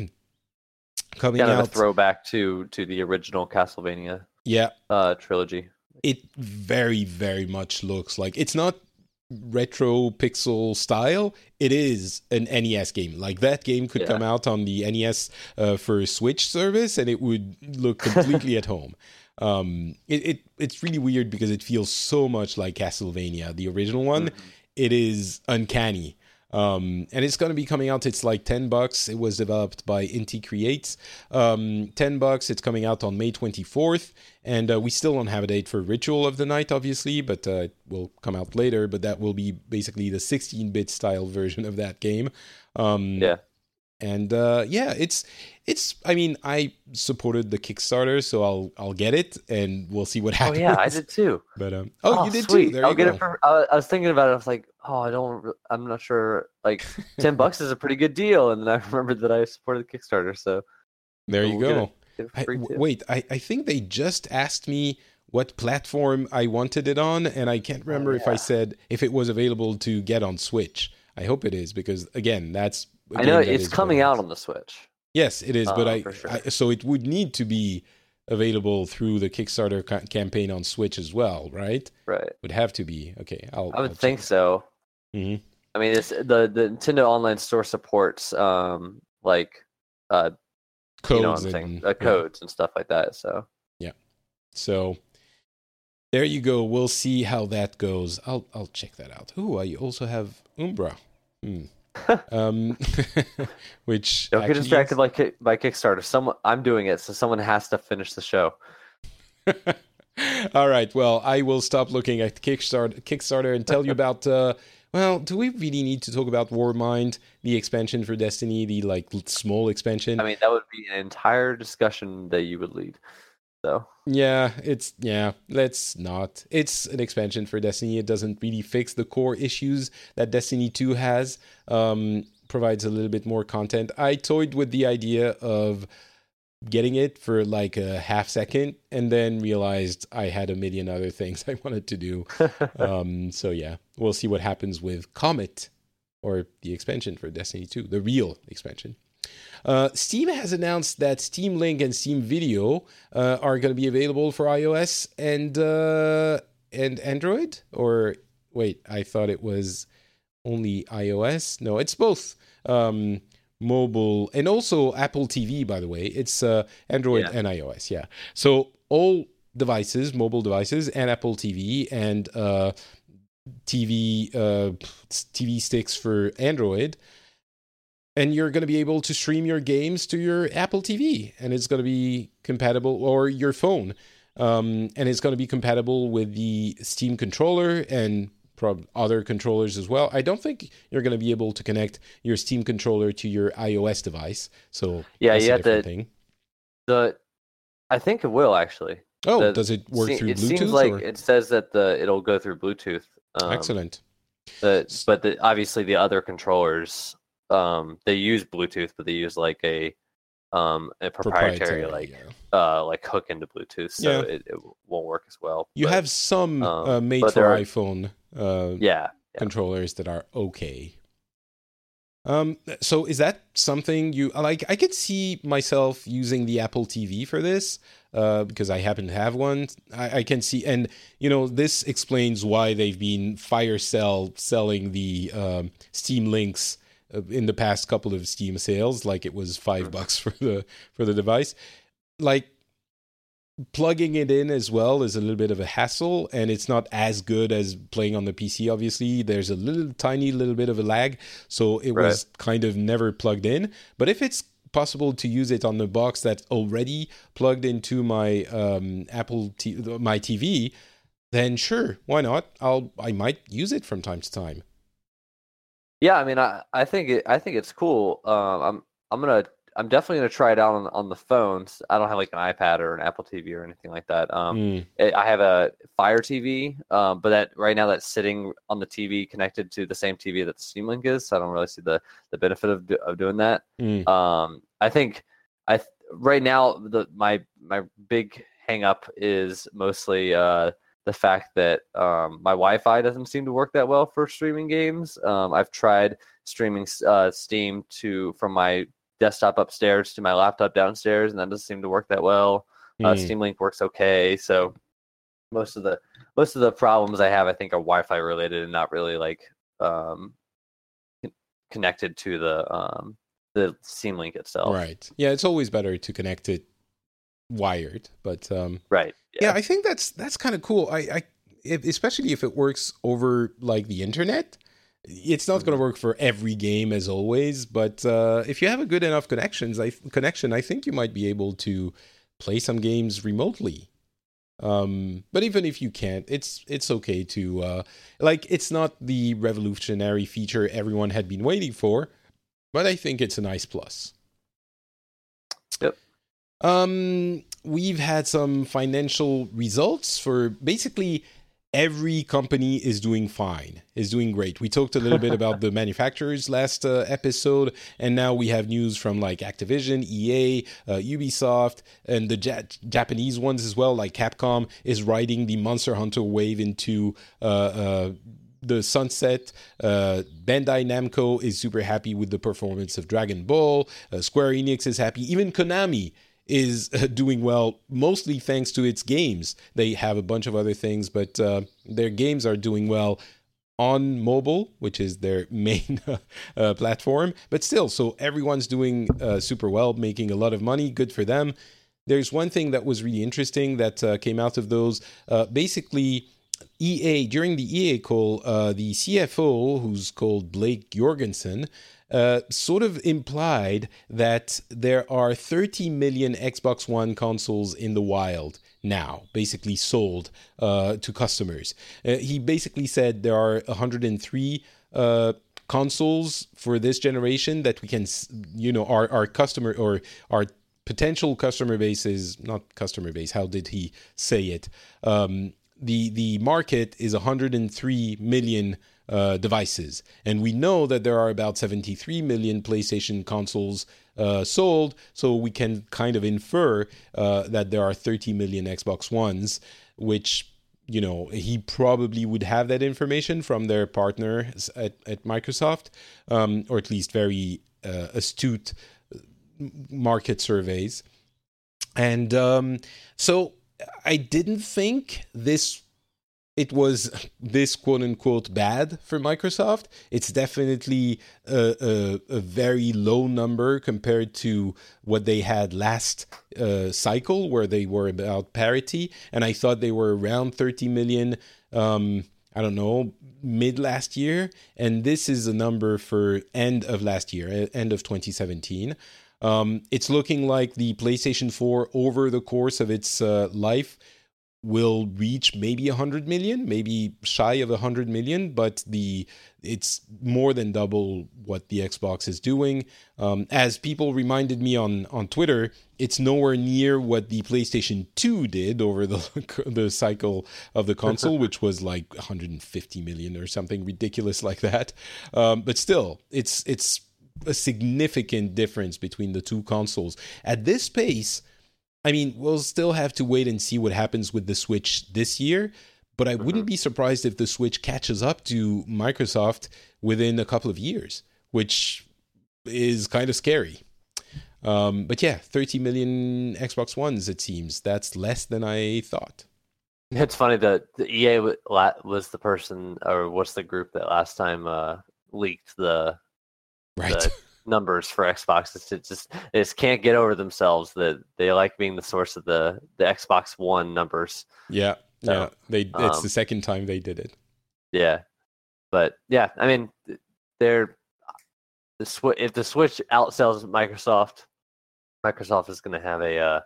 coming Kind of out. a throwback to to the original Castlevania Yeah, uh, trilogy. it very very much looks like it's not retro pixel style. It is an N E S game. Like that game could Yeah. come out on the N E S uh, for Switch service and it would look completely at home. Um, it, it it's really weird because it feels so much like Castlevania, the original one. Mhm. It is uncanny. Um, and it's going to be coming out. It's like ten bucks. It was developed by Inti Creates. Um, ten bucks. It's coming out on May twenty-fourth. And uh, we still don't have a date for Ritual of the Night, obviously, but uh, it will come out later. But that will be basically the sixteen bit style version of that game. Um, Yeah. And uh, yeah, it's it's. I mean, I supported the Kickstarter, so I'll I'll get it, and we'll see what Oh happens. yeah, I did too. But um, oh, you did sweet. too. There I'll you get go. it for. I, I was thinking about it. I was like, oh, I don't. re- I'm not sure. Like, ten bucks is a pretty good deal. And then I remembered that I supported the Kickstarter, so There you we'll get go. it- get it for I, free w- too. wait, I, I think they just asked me what platform I wanted it on, and I can't remember if I yeah. said if it was available to get on Switch. I hope it is because again, that's a I know game that it's is coming very out nice. on the Switch. Yes, it is, but Uh, I, for sure. I so it would need to be available through the Kickstarter ca- campaign on Switch as well, right? Right. Would have to be. Okay, I'll. I would I'll think check. so. Mhm. I mean, it's the the Nintendo Online Store supports um like uh Codes you know what I'm and saying uh, yeah. codes and stuff like that. So So there you go. We'll see how that goes. I'll I'll check that out. Ooh, I also have Umbra. Hmm. um, which don't get actually distracted by Ki- by Kickstarter. Someone I'm doing it, so someone has to finish the show. is- All right. Well, I will stop looking at Kickstarter, Kickstarter, and tell you about. Uh, well, do we really need to talk about Warmind, the expansion for Destiny, the like l- small expansion? I mean, that would be an entire discussion that you would lead. So Yeah, it's yeah, let's not. It's an expansion for Destiny. It doesn't really fix the core issues that Destiny two has. Um provides a little bit more content. I toyed with the idea of getting it for like a half second and then realized I had a million other things I wanted to do. Um so yeah, we'll see what happens with Comet or the expansion for Destiny two, the real expansion. Uh, Steam has announced that Steam Link and Steam Video uh, are going to be available for iOS and uh, and Android. Or wait, I thought it was only iOS. No, it's both um, mobile and also Apple T V. By the way, it's uh, Android yeah. and iOS. Yeah, so all devices, mobile devices, and Apple T V and uh, T V uh, T V sticks for Android. And you're going to be able to stream your games to your Apple T V, and it's going to be compatible, or your phone, um, and it's going to be compatible with the Steam controller and prob- other controllers as well. I don't think you're going to be able to connect your Steam controller to your iOS device, so yeah, that's yeah, a different the, thing. The I think it will actually. Oh, the, does it work see, through it Bluetooth? It seems like or? It says that the it'll go through Bluetooth. Um, Excellent. The, but the, obviously the other controllers. Um, they use Bluetooth, but they use like a um a proprietary, proprietary like yeah. uh like hook into Bluetooth, so yeah. it, it won't work as well. You but, have some um, uh, made for are, iPhone uh, yeah, yeah controllers that are okay. Um, so is that something you like? I could see myself using the Apple T V for this uh, because I happen to have one. I, I can see, and you know, this explains why they've been fire sell selling the um, Steam Links in the past couple of Steam sales, like it was five bucks for the for the device. Like plugging it in as well is a little bit of a hassle, and it's not as good as playing on the P C. Obviously, there's a little tiny little bit of a lag, so it right. was kind of never plugged in. But if it's possible to use it on the box that's already plugged into my um, Apple T- my T V, then sure, why not? I'll I might use it from time to time. Yeah, I mean, I, I think it, I think it's cool. Um, I'm I'm gonna I'm definitely gonna try it out on on the phones. I don't have like an iPad or an Apple T V or anything like that. Um, mm. it, I have a Fire T V, um, but that right now that's sitting on the T V connected to the same T V that the Steam Link is. So I don't really see the, the benefit of of doing that. Mm. Um, I think I right now the my my big hang up is mostly uh. the fact that um, my Wi-Fi doesn't seem to work that well for streaming games. Um, I've tried streaming uh, Steam to from my desktop upstairs to my laptop downstairs, and that doesn't seem to work that well. Mm. Uh, Steam Link works okay, so most of the most of the problems I have, I think, are Wi-Fi related and not really like um, connected to the um, the Steam Link itself. Right. Yeah, it's always better to connect it wired, but um right yeah. yeah I think that's that's kind of cool. I I if, especially if it works over like the internet. It's not mm-hmm. going to work for every game as always, but uh if you have a good enough connections I connection I think you might be able to play some games remotely. Um but even if you can't, it's it's okay to uh like it's not the revolutionary feature everyone had been waiting for, but I think it's a nice plus. Yep. Um, we've had some financial results for basically every company is doing fine, is doing great. We talked a little bit about the manufacturers last uh, episode, and now we have news from like Activision, E A, uh, Ubisoft, and the ja- Japanese ones as well, like Capcom is riding the Monster Hunter wave into uh, uh, the sunset. uh, Bandai Namco is super happy with the performance of Dragon Ball. uh, Square Enix is happy. Even Konami is uh, doing well, mostly thanks to its games. They have a bunch of other things, but uh, their games are doing well on mobile, which is their main uh, platform. But still, so everyone's doing uh, super well, making a lot of money. Good for them. There's one thing that was really interesting that uh, came out of those. Uh, basically, E A, during the E A call, uh, the C F O, who's called Blake Jorgensen, uh, sort of implied that there are thirty million Xbox One consoles in the wild now, basically sold uh, to customers. Uh, he basically said there are one hundred three uh, consoles for this generation that we can, you know, our, our customer or our potential customer base is not customer base. How did he say it? Um, the the market is one hundred three million uh, devices, and we know that there are about seventy-three million PlayStation consoles uh, sold, so we can kind of infer uh, that there are thirty million Xbox Ones, which you know, he probably would have that information from their partners at, at Microsoft, um, or at least very uh, astute market surveys. And um, so I didn't think this it was this quote unquote bad for Microsoft. It's definitely a, a, a very low number compared to what they had last uh, cycle, where they were about parity. And I thought they were around thirty million, um, I don't know, mid last year. And this is a number for end of last year, end of twenty seventeen. Um, it's looking like the PlayStation four, over the course of its uh, life, will reach maybe one hundred million, maybe shy of one hundred million, but the it's more than double what the Xbox is doing. Um, as people reminded me on, on Twitter, it's nowhere near what the PlayStation two did over the the cycle of the console, which was like one hundred fifty million or something ridiculous like that. Um, but still, it's it's a significant difference between the two consoles. At this pace, I mean, we'll still have to wait and see what happens with the Switch this year, but I mm-hmm. wouldn't be surprised if the Switch catches up to Microsoft within a couple of years, which is kind of scary. Um, but yeah, thirty million Xbox Ones, it seems. That's less than I thought. It's funny that the E A was the person, or what's the group that last time uh, leaked the, right. the numbers for Xbox. It's just they just can't get over themselves that they like being the source of the the Xbox One numbers. Yeah, so, yeah. They it's um, the second time they did it. Yeah, but yeah, I mean, they're the Switch. If the Switch outsells Microsoft, Microsoft is going to have a uh,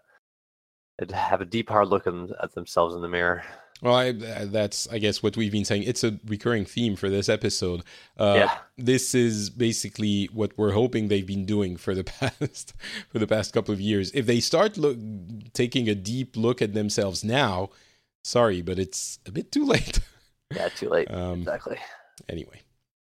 have a deep hard look at themselves in the mirror. Well, I, that's, I guess, what we've been saying. It's a recurring theme for this episode. Uh, yeah. This is basically what we're hoping they've been doing for the past for the past couple of years. If they start look, taking a deep look at themselves now, sorry, but it's a bit too late. Yeah, too late. um, exactly. Anyway.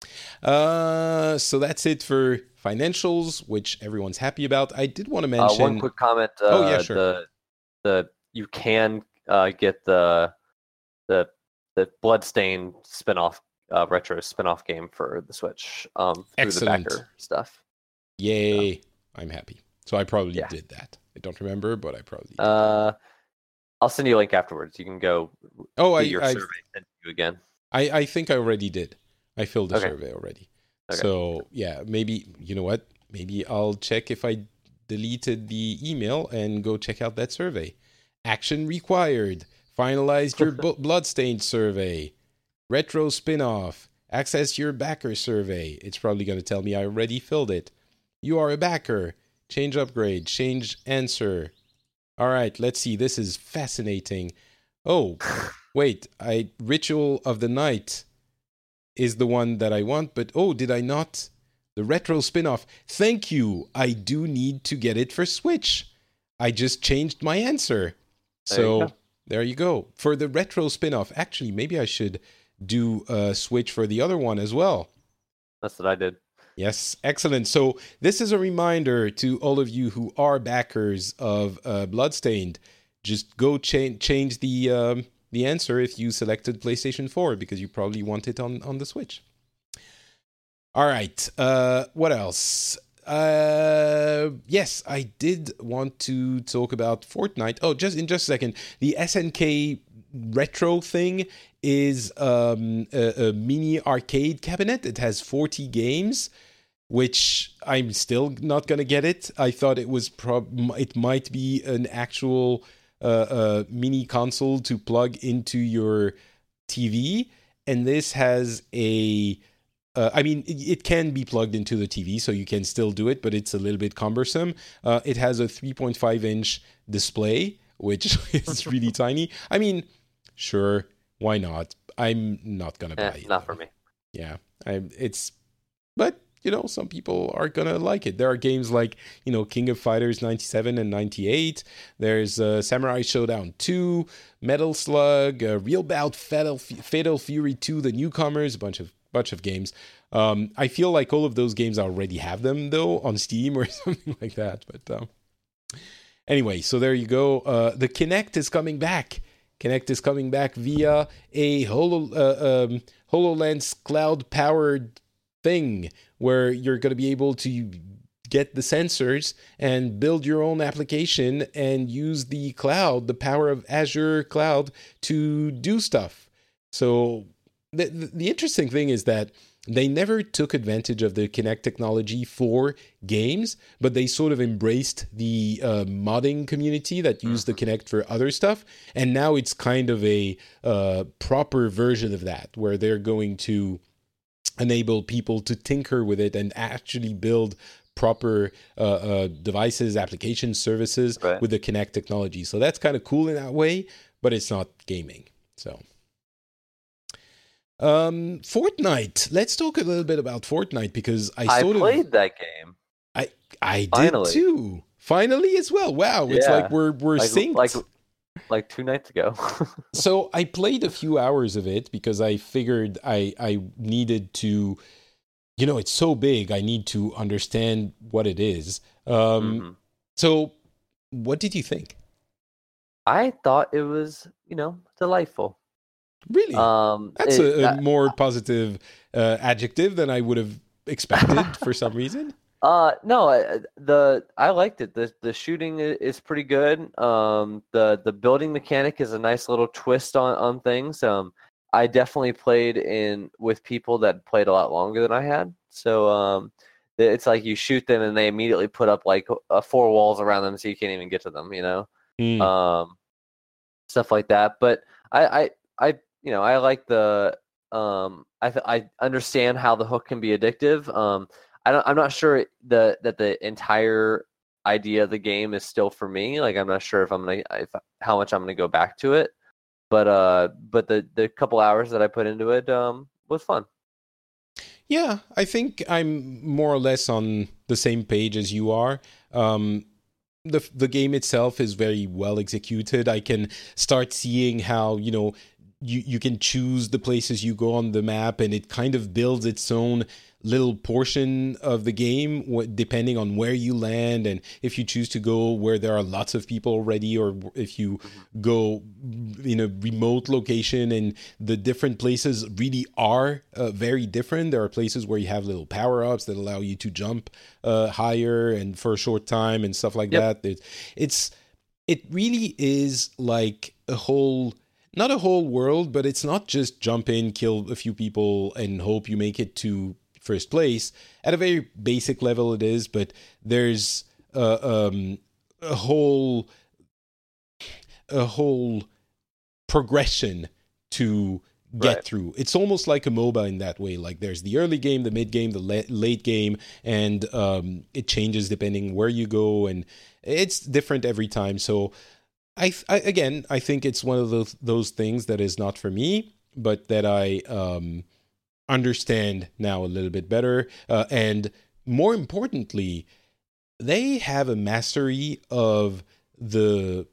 Uh, so that's it for financials, which everyone's happy about. I did want to mention... Uh, one quick comment. Uh, oh, yeah, sure. The, the, you can uh, get the... the the Bloodstain spin-off uh, retro spin-off game for the Switch um through Excellent. the backer stuff. Yay. So, I'm happy. So I probably yeah. did that. I don't remember, but I probably did. Uh I'll send you a link afterwards. You can go oh, I, your I, survey and do again. I, I think I already did. I filled the okay. survey already. Okay. So yeah, maybe, you know what? Maybe I'll check if I deleted the email and go check out that survey. Action required. Finalize your b- Bloodstained survey. Retro spin-off. Access your backer survey. It's probably going to tell me I already filled it. You are a backer. Change upgrade. Change answer. All right, let's see. This is fascinating. Oh, wait. I Ritual of the Night is the one that I want, but oh, did I not? The retro spin-off. Thank you. I do need to get it for Switch. I just changed my answer. There so... you go. There you go. For the retro spin-off, actually, maybe I should do a Switch for the other one as well. That's what I did. Yes, excellent. So this is a reminder to all of you who are backers of uh, Bloodstained. Just go cha- change the um, the answer if you selected PlayStation four, because you probably want it on, on the Switch. All right. Uh, what else? Uh, yes, I did want to talk about Fortnite. Oh, just in just a second. The S N K retro thing is um, a, a mini arcade cabinet. It has forty games, which I'm still not gonna get it. I thought it was prob it might be an actual uh, uh, mini console to plug into your T V, and this has a Uh, I mean, it, it can be plugged into the T V, so you can still do it, but it's a little bit cumbersome. Uh, it has a three point five inch display, which is really tiny. I mean, sure, why not? I'm not gonna eh, buy it. Not though. for me. Yeah, I, it's, but you know, some people are gonna like it. There are games like, you know, King of Fighters ninety-seven and ninety-eight. There's uh, Samurai Showdown two, Metal Slug, uh, Real Bout Fatal, Fatal Fury two, The Newcomers, a bunch of bunch of games. Um, I feel like all of those games already have them though on Steam or something like that. But uh, anyway, so there you go. Uh, the Kinect is coming back. Kinect is coming back via a Holo, uh, um, HoloLens cloud-powered thing where you're going to be able to get the sensors and build your own application and use the cloud, the power of Azure cloud, to do stuff. So the, the, the interesting thing is that they never took advantage of the Kinect technology for games, but they sort of embraced the uh, modding community that used the Kinect for other stuff. And now it's kind of a uh, proper version of that, where they're going to enable people to tinker with it and actually build proper uh, uh, devices, applications, services right. with the Kinect technology. So that's kind of cool in that way, but it's not gaming. So... Um, Fortnite. Let's talk a little bit about Fortnite because I, I sort played of, that game. I I Finally. did too. Finally, as well. Wow, it's yeah. like we're we're like, synced. Like like two nights ago. So I played a few hours of it because I figured I I needed to, you know, it's so big. I need to understand what it is. Um, mm-hmm. So what did you think? I thought it was, you know, delightful. Really? Um, That's it, a, a that, more positive uh, adjective than I would have expected for some reason. Uh, no, the I liked it. The the shooting is pretty good. Um, the the building mechanic is a nice little twist on, on things. Um, I definitely played in with people that played a lot longer than I had. So um, it's like you shoot them and they immediately put up like uh, four walls around them so you can't even get to them. You know, mm. um, stuff like that. But I I I. You know, I like the. Um, I th- I understand how the hook can be addictive. Um, I don't. I'm not sure the that the entire idea of the game is still for me. Like, I'm not sure if I'm gonna if, how much I'm gonna go back to it. But uh, but the the couple hours that I put into it um was fun. Yeah, I think I'm more or less on the same page as you are. Um, the the game itself is very well executed. I can start seeing how, you know. You, you can choose the places you go on the map, and it kind of builds its own little portion of the game depending on where you land, and if you choose to go where there are lots of people already, or if you mm-hmm. go in a remote location. And the different places really are uh, very different. There are places where you have little power-ups that allow you to jump uh, higher and for a short time and stuff like yep. that. It, it's it really is like a whole... Not a whole world, but it's not just jump in, kill a few people, and hope you make it to first place. At a very basic level it is, but there's uh, um, a whole a whole progression to get right. through. It's almost like a MOBA in that way. Like there's the early game, the mid game, the la- late game, and um, it changes depending where you go, and it's different every time. So I, I again, I think it's one of those those things that is not for me, but that I um, understand now a little bit better. Uh, and more importantly, they have a mastery of the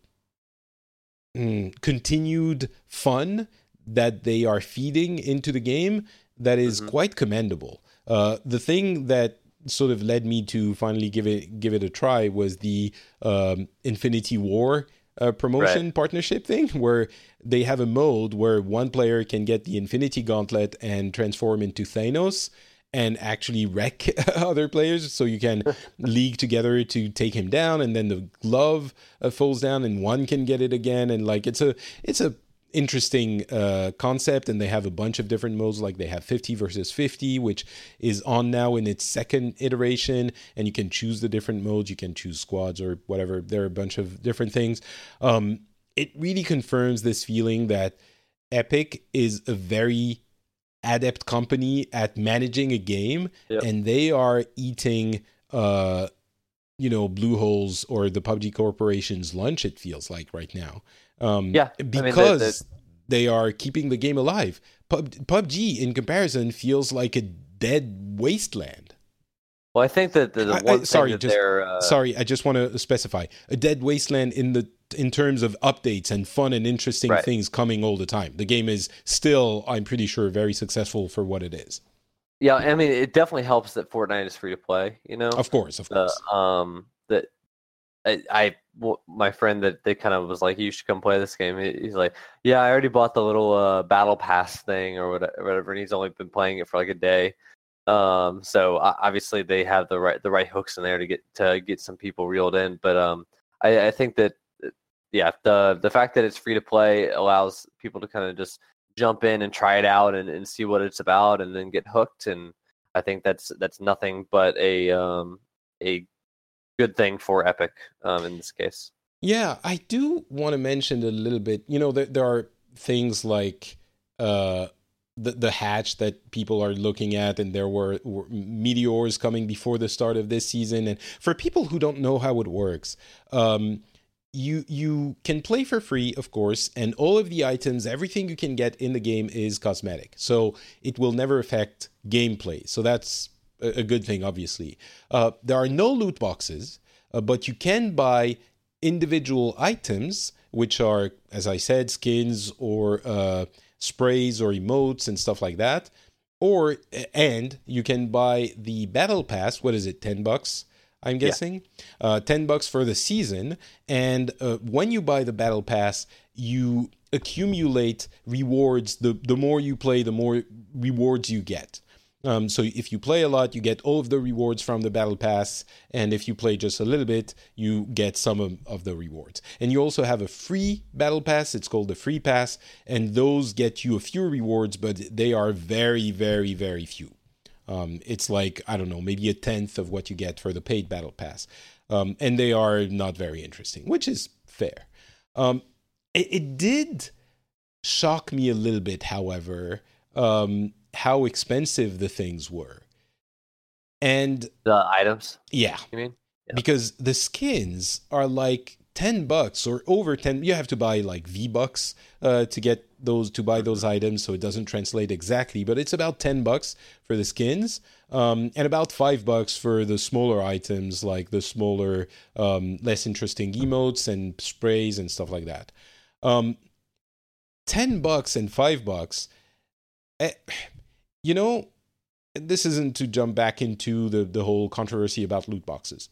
mm, continued fun that they are feeding into the game that is mm-hmm. quite commendable. Uh, the thing that sort of led me to finally give it give it a try was the um, Infinity War uh, promotion right. partnership thing, where they have a mode where one player can get the Infinity Gauntlet and transform into Thanos and actually wreck other players. So you can league together to take him down, and then the glove uh, falls down and one can get it again. And like, it's a, it's a interesting uh, concept. And they have a bunch of different modes. Like they have fifty versus fifty, which is on now in its second iteration. And you can choose the different modes. You can choose squads or whatever. There are a bunch of different things. Um, it really confirms this feeling that Epic is a very adept company at managing a game, yep. and they are eating uh you know Bluehole's or the P U B G Corporation's lunch, it feels like right now, um yeah because I mean, they, they are keeping the game alive. P U B G in comparison feels like a dead wasteland. Well, I think that the, the one I, I, thing sorry, that just, they're uh... sorry, I just want to specify a dead wasteland in the in terms of updates and fun and interesting right. things coming all the time. The game is still, I'm pretty sure, very successful for what it is. Yeah, I mean, it definitely helps that Fortnite is free to play. You know, of course, of course. Uh, um, that I, I w- my friend that they kind of was like, you should come play this game. He- He's like, yeah, I already bought the little uh, battle pass thing or whatever, whatever, and he's only been playing it for like a day. Um, so uh, obviously they have the right the right hooks in there to get to get some people reeled in. But um, I, I think that yeah, the the fact that it's free to play allows people to kind of just jump in and try it out and, and see what it's about and then get hooked. And I think that's that's nothing but a um, a good thing for Epic um, in this case. Yeah, I do want to mention a little bit. You know, there, there are things like uh, the the hatch that people are looking at, and there were, were meteors coming before the start of this season. And for people who don't know how it works, um, you you can play for free, of course, and all of the items, everything you can get in the game is cosmetic, so it will never affect gameplay. So that's a, a good thing, obviously. Uh, there are no loot boxes, uh, but you can buy individual items, which are, as I said, skins or uh, sprays or emotes and stuff like that. Or and you can buy the battle pass. What is it? Ten bucks, I'm guessing. Yeah. Uh, ten bucks for the season. And uh, when you buy the battle pass, you accumulate rewards. The the more you play, the more rewards you get. Um, so if you play a lot, you get all of the rewards from the battle pass, and if you play just a little bit, you get some of, of the rewards. And you also have a free battle pass. It's called the free pass, and those get you a few rewards, but they are very, very, very few. Um, it's like, I don't know, maybe a tenth of what you get for the paid battle pass. Um, and they are not very interesting, which is fair. Um, it, it did shock me a little bit, however, um, how expensive the things were. And the items, yeah, you mean? Yeah. Because the skins are like ten bucks or over ten. You have to buy like V-Bucks uh, to get those, to buy those items, so it doesn't translate exactly, but it's about ten bucks for the skins, um, and about five bucks for the smaller items, like the smaller, um, less interesting emotes and sprays and stuff like that. Um, ten bucks and five bucks. Eh, You know, this isn't to jump back into the, the whole controversy about loot boxes.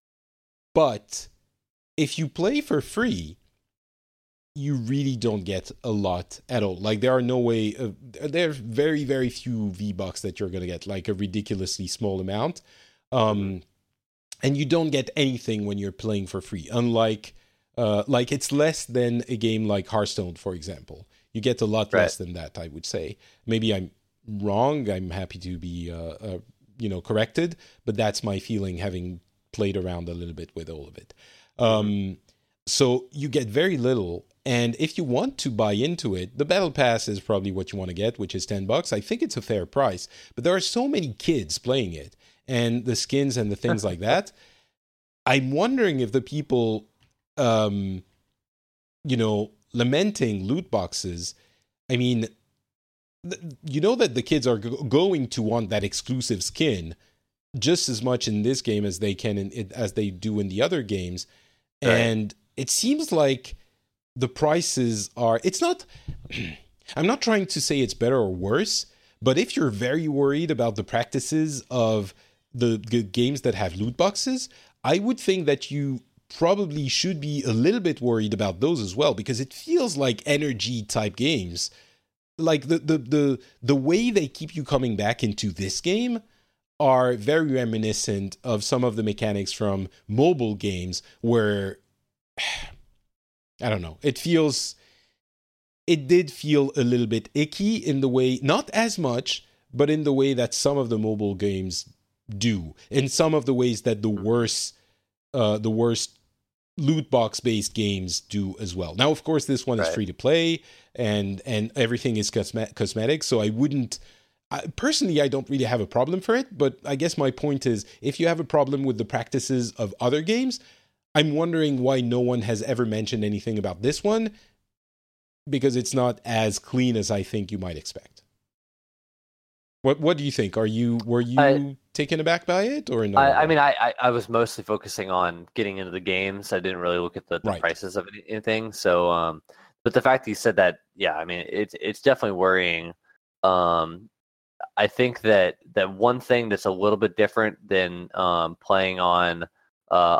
But if you play for free, you really don't get a lot at all. Like, there are no way, of, there are very, very few V-Bucks that you're going to get, like a ridiculously small amount. Um, and you don't get anything when you're playing for free. Unlike, uh, like, it's less than a game like Hearthstone, for example. You get a lot Right. less than that, I would say. Maybe I'm wrong. I'm happy to be, uh, uh, you know, corrected, but that's my feeling, having played around a little bit with all of it. Um, mm-hmm. So you get very little, and if you want to buy into it, the battle pass is probably what you want to get, which is ten bucks. I think it's a fair price, but there are so many kids playing it, and the skins and the things like that. I'm wondering if the people, um, you know, lamenting loot boxes, I mean, you know that the kids are go- going to want that exclusive skin just as much in this game as they can in it, as they do in the other games. Right. And it seems like the prices are, it's not, I'm not trying to say it's better or worse, but if you're very worried about the practices of the, the games that have loot boxes, I would think that you probably should be a little bit worried about those as well, because it feels like energy type games. Like the, the the the way they keep you coming back into this game are very reminiscent of some of the mechanics from mobile games where, I don't know, it feels, it did feel a little bit icky in the way, not as much, but in the way that some of the mobile games do, in some of the ways that the worst, uh, the worst loot box based games do as well. Now, of course, this one is right. free to play, and and everything is cosme- cosmetic. So I wouldn't, I, personally, I don't really have a problem for it. But I guess my point is, if you have a problem with the practices of other games, I'm wondering why no one has ever mentioned anything about this one, because it's not as clean as I think you might expect. What What do you think? Are you were you I, taken aback by it or no? I, I mean, I, I I was mostly focusing on getting into the games. I didn't really look at the, the right. prices of anything. So, um, but the fact that you said that, yeah, I mean, it's it's definitely worrying. Um, I think that that one thing that's a little bit different than um, playing on uh,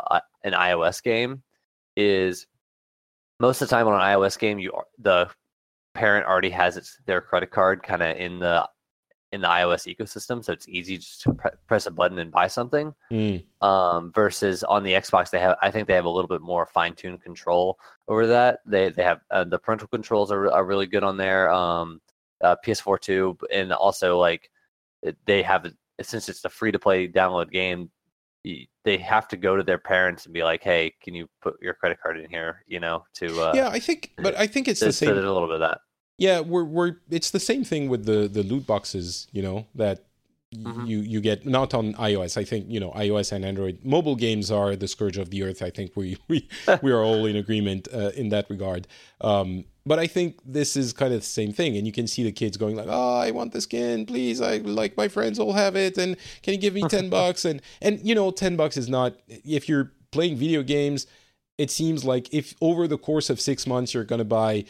an iOS game is most of the time on an iOS game, you the parent already has its their credit card kind of in the in the iOS ecosystem, so it's easy just to pre- press a button and buy something. Mm. Um, versus on the Xbox, they have I think they have a little bit more fine tuned control over that. They they have uh, the parental controls are are really good on there. Um, uh, P S four too, and also like they have since it's a free to play download game, they have to go to their parents and be like, "Hey, can you put your credit card in here?" You know, to uh, yeah, I think, but I think it's to, the same. So there's a little bit of that. Yeah, we're we're it's the same thing with the the loot boxes, you know, that mm-hmm. you you get not on iOS. I think, you know, iOS and Android mobile games are the scourge of the earth. I think we we we are all in agreement uh, in that regard. Um, but I think this is kind of the same thing, and you can see the kids going like, "Oh, I want the skin, please! I like my friends all have it, and can you give me ten bucks?" And and you know, ten bucks is not, if you're playing video games. It seems like if over the course of six months you're going to buy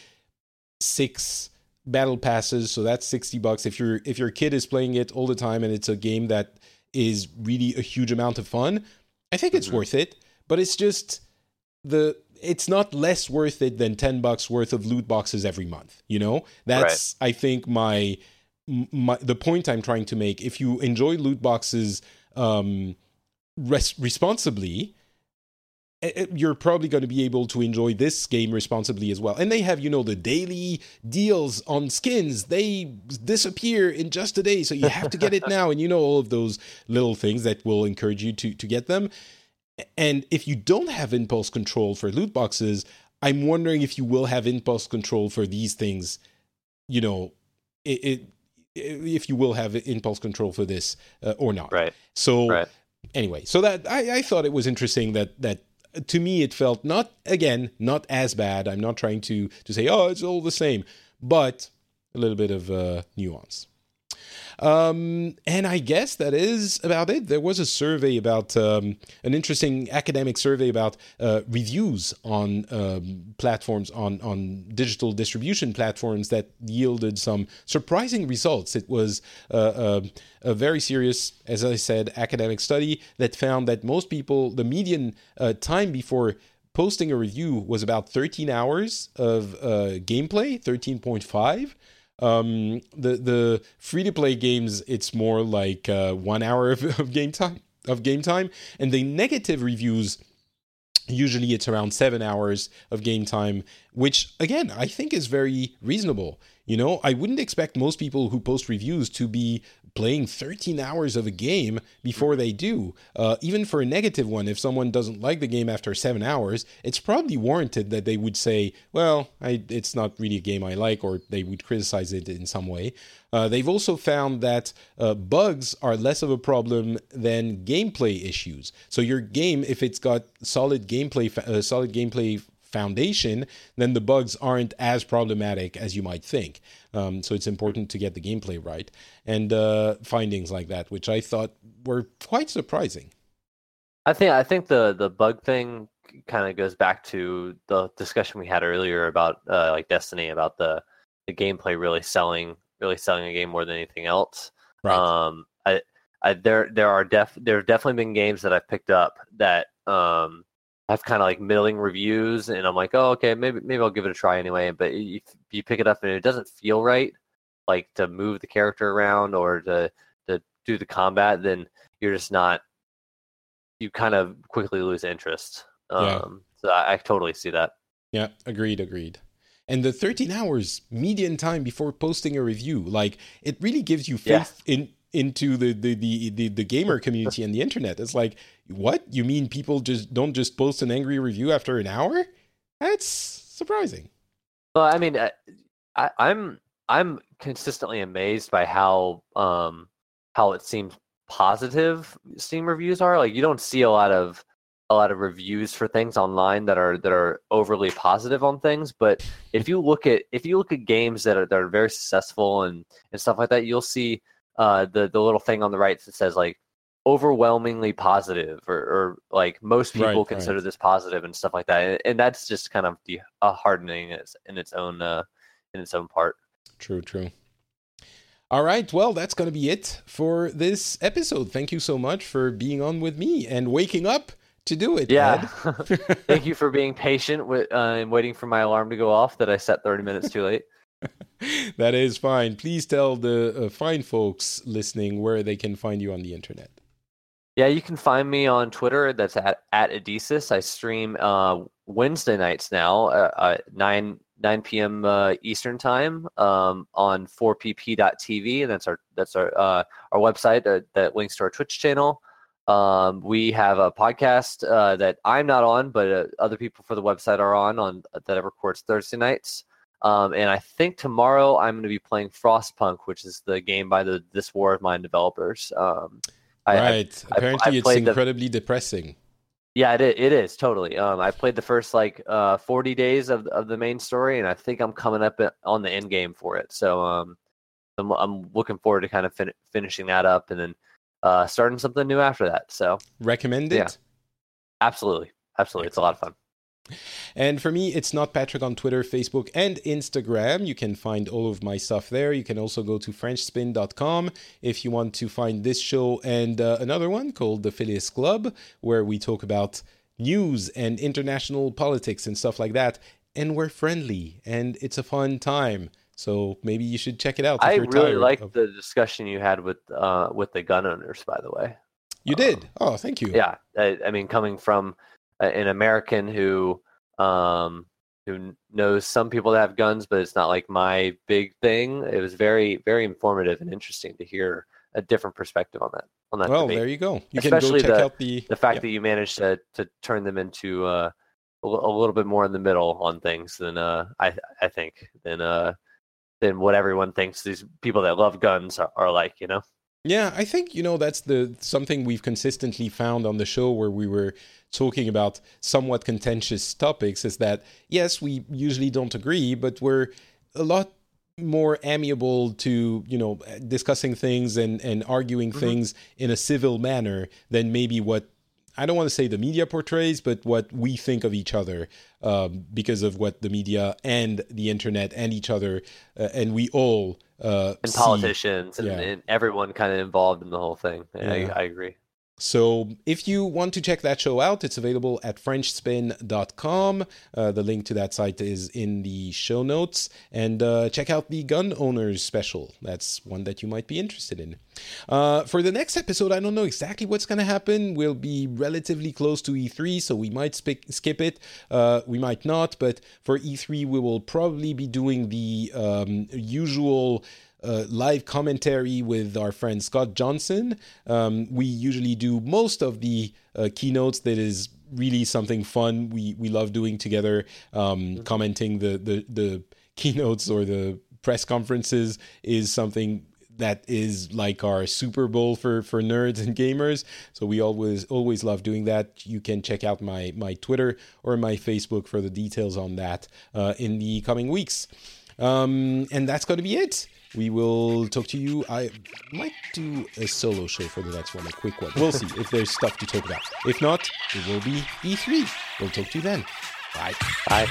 six battle passes, so that's sixty bucks. If your if your kid is playing it all the time and it's a game that is really a huge amount of fun, I think it's mm-hmm. worth it. But it's just the it's not less worth it than ten bucks worth of loot boxes every month. You know, that's right. I think my my the point I'm trying to make. If you enjoy loot boxes um, res- responsibly, you're probably going to be able to enjoy this game responsibly as well. And they have, you know, the daily deals on skins. They disappear in just a day, so you have to get it now. And you know, all of those little things that will encourage you to, to get them. And if you don't have impulse control for loot boxes, I'm wondering if you will have impulse control for these things, you know, it, it if you will have impulse control for this uh, or not. Right. So right. anyway, so that I, I thought it was interesting that that to me it felt not, again, not as bad. I'm not trying to to say, oh, it's all the same, but a little bit of uh, nuance. Um, and I guess that is about it. There was a survey about, um, an interesting academic survey about uh, reviews on um, platforms, on, on digital distribution platforms that yielded some surprising results. It was uh, a, a very serious, as I said, academic study that found that most people, the median uh, time before posting a review was about thirteen hours of uh, gameplay, thirteen point five. Um, the the free to play games, it's more like uh, one hour of, of game time of game time, and the negative reviews, usually it's around seven hours of game time, which again I think is very reasonable. You know, I wouldn't expect most people who post reviews to be playing thirteen hours of a game before they do. Uh, even for a negative one, if someone doesn't like the game after seven hours, it's probably warranted that they would say, well, I, it's not really a game I like, or they would criticize it in some way. Uh, they've also found that uh, bugs are less of a problem than gameplay issues. So your game, if it's got solid gameplay, uh, solid gameplay foundation, then the bugs aren't as problematic as you might think. Um, so it's important to get the gameplay right. And uh, findings like that, which I thought were quite surprising. I think I think the, the bug thing kind of goes back to the discussion we had earlier about uh, like Destiny, about the, the gameplay really selling really selling a game more than anything else. Right. Um, I, I there there are def there have definitely been games that I've picked up that um, have kind of like middling reviews, and I'm like, oh, okay, maybe maybe I'll give it a try anyway. But if you pick it up and it doesn't feel right, like to move the character around or to to do the combat, then you're just not. You kind of quickly lose interest. Um, yeah. So I, I totally see that. Yeah, agreed, agreed. And the thirteen hours median time before posting a review, like, it really gives you faith yeah. in into the, the, the, the, the gamer community and the internet. It's like, what? You mean people just don't just post an angry review after an hour? That's surprising. Well, I mean, I, I, I'm I'm consistently amazed by how um how it seems positive Steam reviews are. Like, you don't see a lot of a lot of reviews for things online that are that are overly positive on things. But if you look at if you look at games that are that are very successful and, and stuff like that, you'll see uh, the the little thing on the right that says like overwhelmingly positive, or, or like most people right, consider right. this positive and stuff like that. And, and that's just kind of the uh, hardening in its, in its own uh, in its own part. True, true. All right, well, that's going to be it for this episode. Thank you so much for being on with me and waking up to do it. Yeah. Ed. Thank you for being patient with, uh, and waiting for my alarm to go off that I set thirty minutes too late. That is fine. Please tell the uh, fine folks listening where they can find you on the internet. Yeah, you can find me on Twitter. That's at, at Adizes. I stream uh, Wednesday nights now uh, at nine p.m. Uh, Eastern time um, on four p p dot t v, and that's our that's our uh, our website uh, that links to our Twitch channel. Um, we have a podcast uh, that I'm not on, but uh, other people for the website are on on that records Thursday nights. Um, and I think tomorrow I'm going to be playing Frostpunk, which is the game by the This War of Mine developers. Um, right. I, Apparently, I, I it's incredibly the, depressing. Yeah, it it is totally. Um, I played the first like uh, forty days of of the main story, and I think I'm coming up on the end game for it. So um, I'm I'm looking forward to kind of fin- finishing that up, and then uh, starting something new after that. So recommend it. Yeah, absolutely, absolutely. It's a lot of fun. And for me, it's Not Patrick on Twitter, Facebook, and Instagram. You can find all of my stuff there. You can also go to french spin dot com if you want to find this show and uh, another one called The Phileas Club, where we talk about news and international politics and stuff like that. And we're friendly, and it's a fun time. So maybe you should check it out. If I you're really liked of... the discussion you had with uh, with the gun owners, by the way. You um, did? Oh, thank you. Yeah. I, I mean, coming from an American who um, who knows some people that have guns, but it's not like my big thing. It was very, very informative and interesting to hear a different perspective on that. On that well, debate. There you go. You Especially can go check the, out the the fact yeah. that you managed to to turn them into uh, a, a little bit more in the middle on things than uh, I I think than uh, than what everyone thinks these people that love guns are, are like. You know. Yeah, I think, you know, that's the something we've consistently found on the show where we were talking about somewhat contentious topics is that, yes, we usually don't agree, but we're a lot more amiable to, you know, discussing things and, and arguing mm-hmm. things in a civil manner than maybe what, I don't want to say the media portrays, but what we think of each other um, because of what the media and the internet and each other uh, and we all uh, and see. politicians and, yeah. and everyone kind of involved in the whole thing. Yeah. I, I agree. So if you want to check that show out, it's available at french spin dot com. Uh, the link to that site is in the show notes. And uh, check out the Gun Owners special. That's one that you might be interested in. Uh, for the next episode, I don't know exactly what's going to happen. We'll be relatively close to E three, so we might sp- skip it. Uh, we might not. But for E three, we will probably be doing the um, usual... Uh, live commentary with our friend Scott Johnson. Um, we usually do most of the uh, keynotes. That is really something fun. We we love doing together, um, mm-hmm. commenting the, the the keynotes or the press conferences is something that is like our Super Bowl for, for nerds and gamers. So we always always love doing that. You can check out my my Twitter or my Facebook for the details on that uh, in the coming weeks. Um, and that's going to be it. We will talk to you. I might do a solo show for the next one, a quick one. We'll see if there's stuff to talk about. If not, it will be E three. We'll talk to you then. Bye. Bye.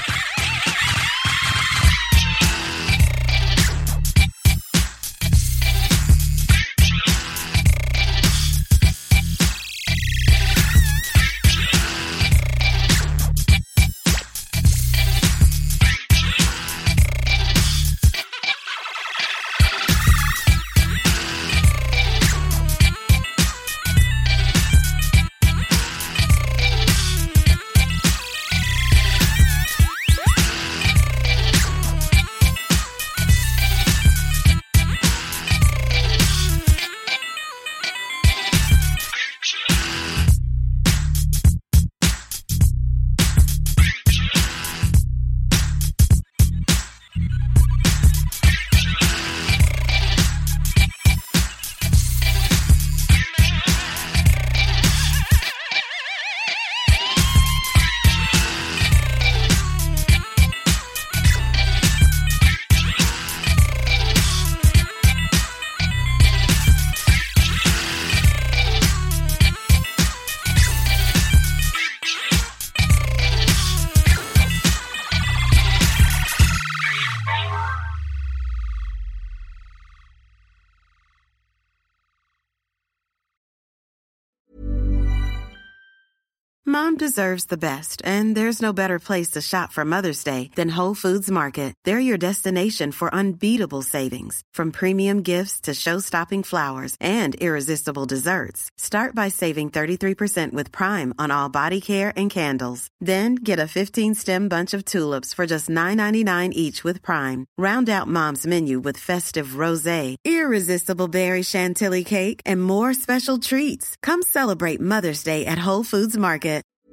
Mom deserves the best, and there's no better place to shop for Mother's Day than Whole Foods Market. They're your destination for unbeatable savings, from premium gifts to show-stopping flowers and irresistible desserts. Start by saving thirty-three percent with Prime on all body care and candles. Then get a fifteen-stem bunch of tulips for just nine ninety-nine each with Prime. Round out Mom's menu with festive rosé, irresistible berry chantilly cake, and more special treats. Come celebrate Mother's Day at Whole Foods Market.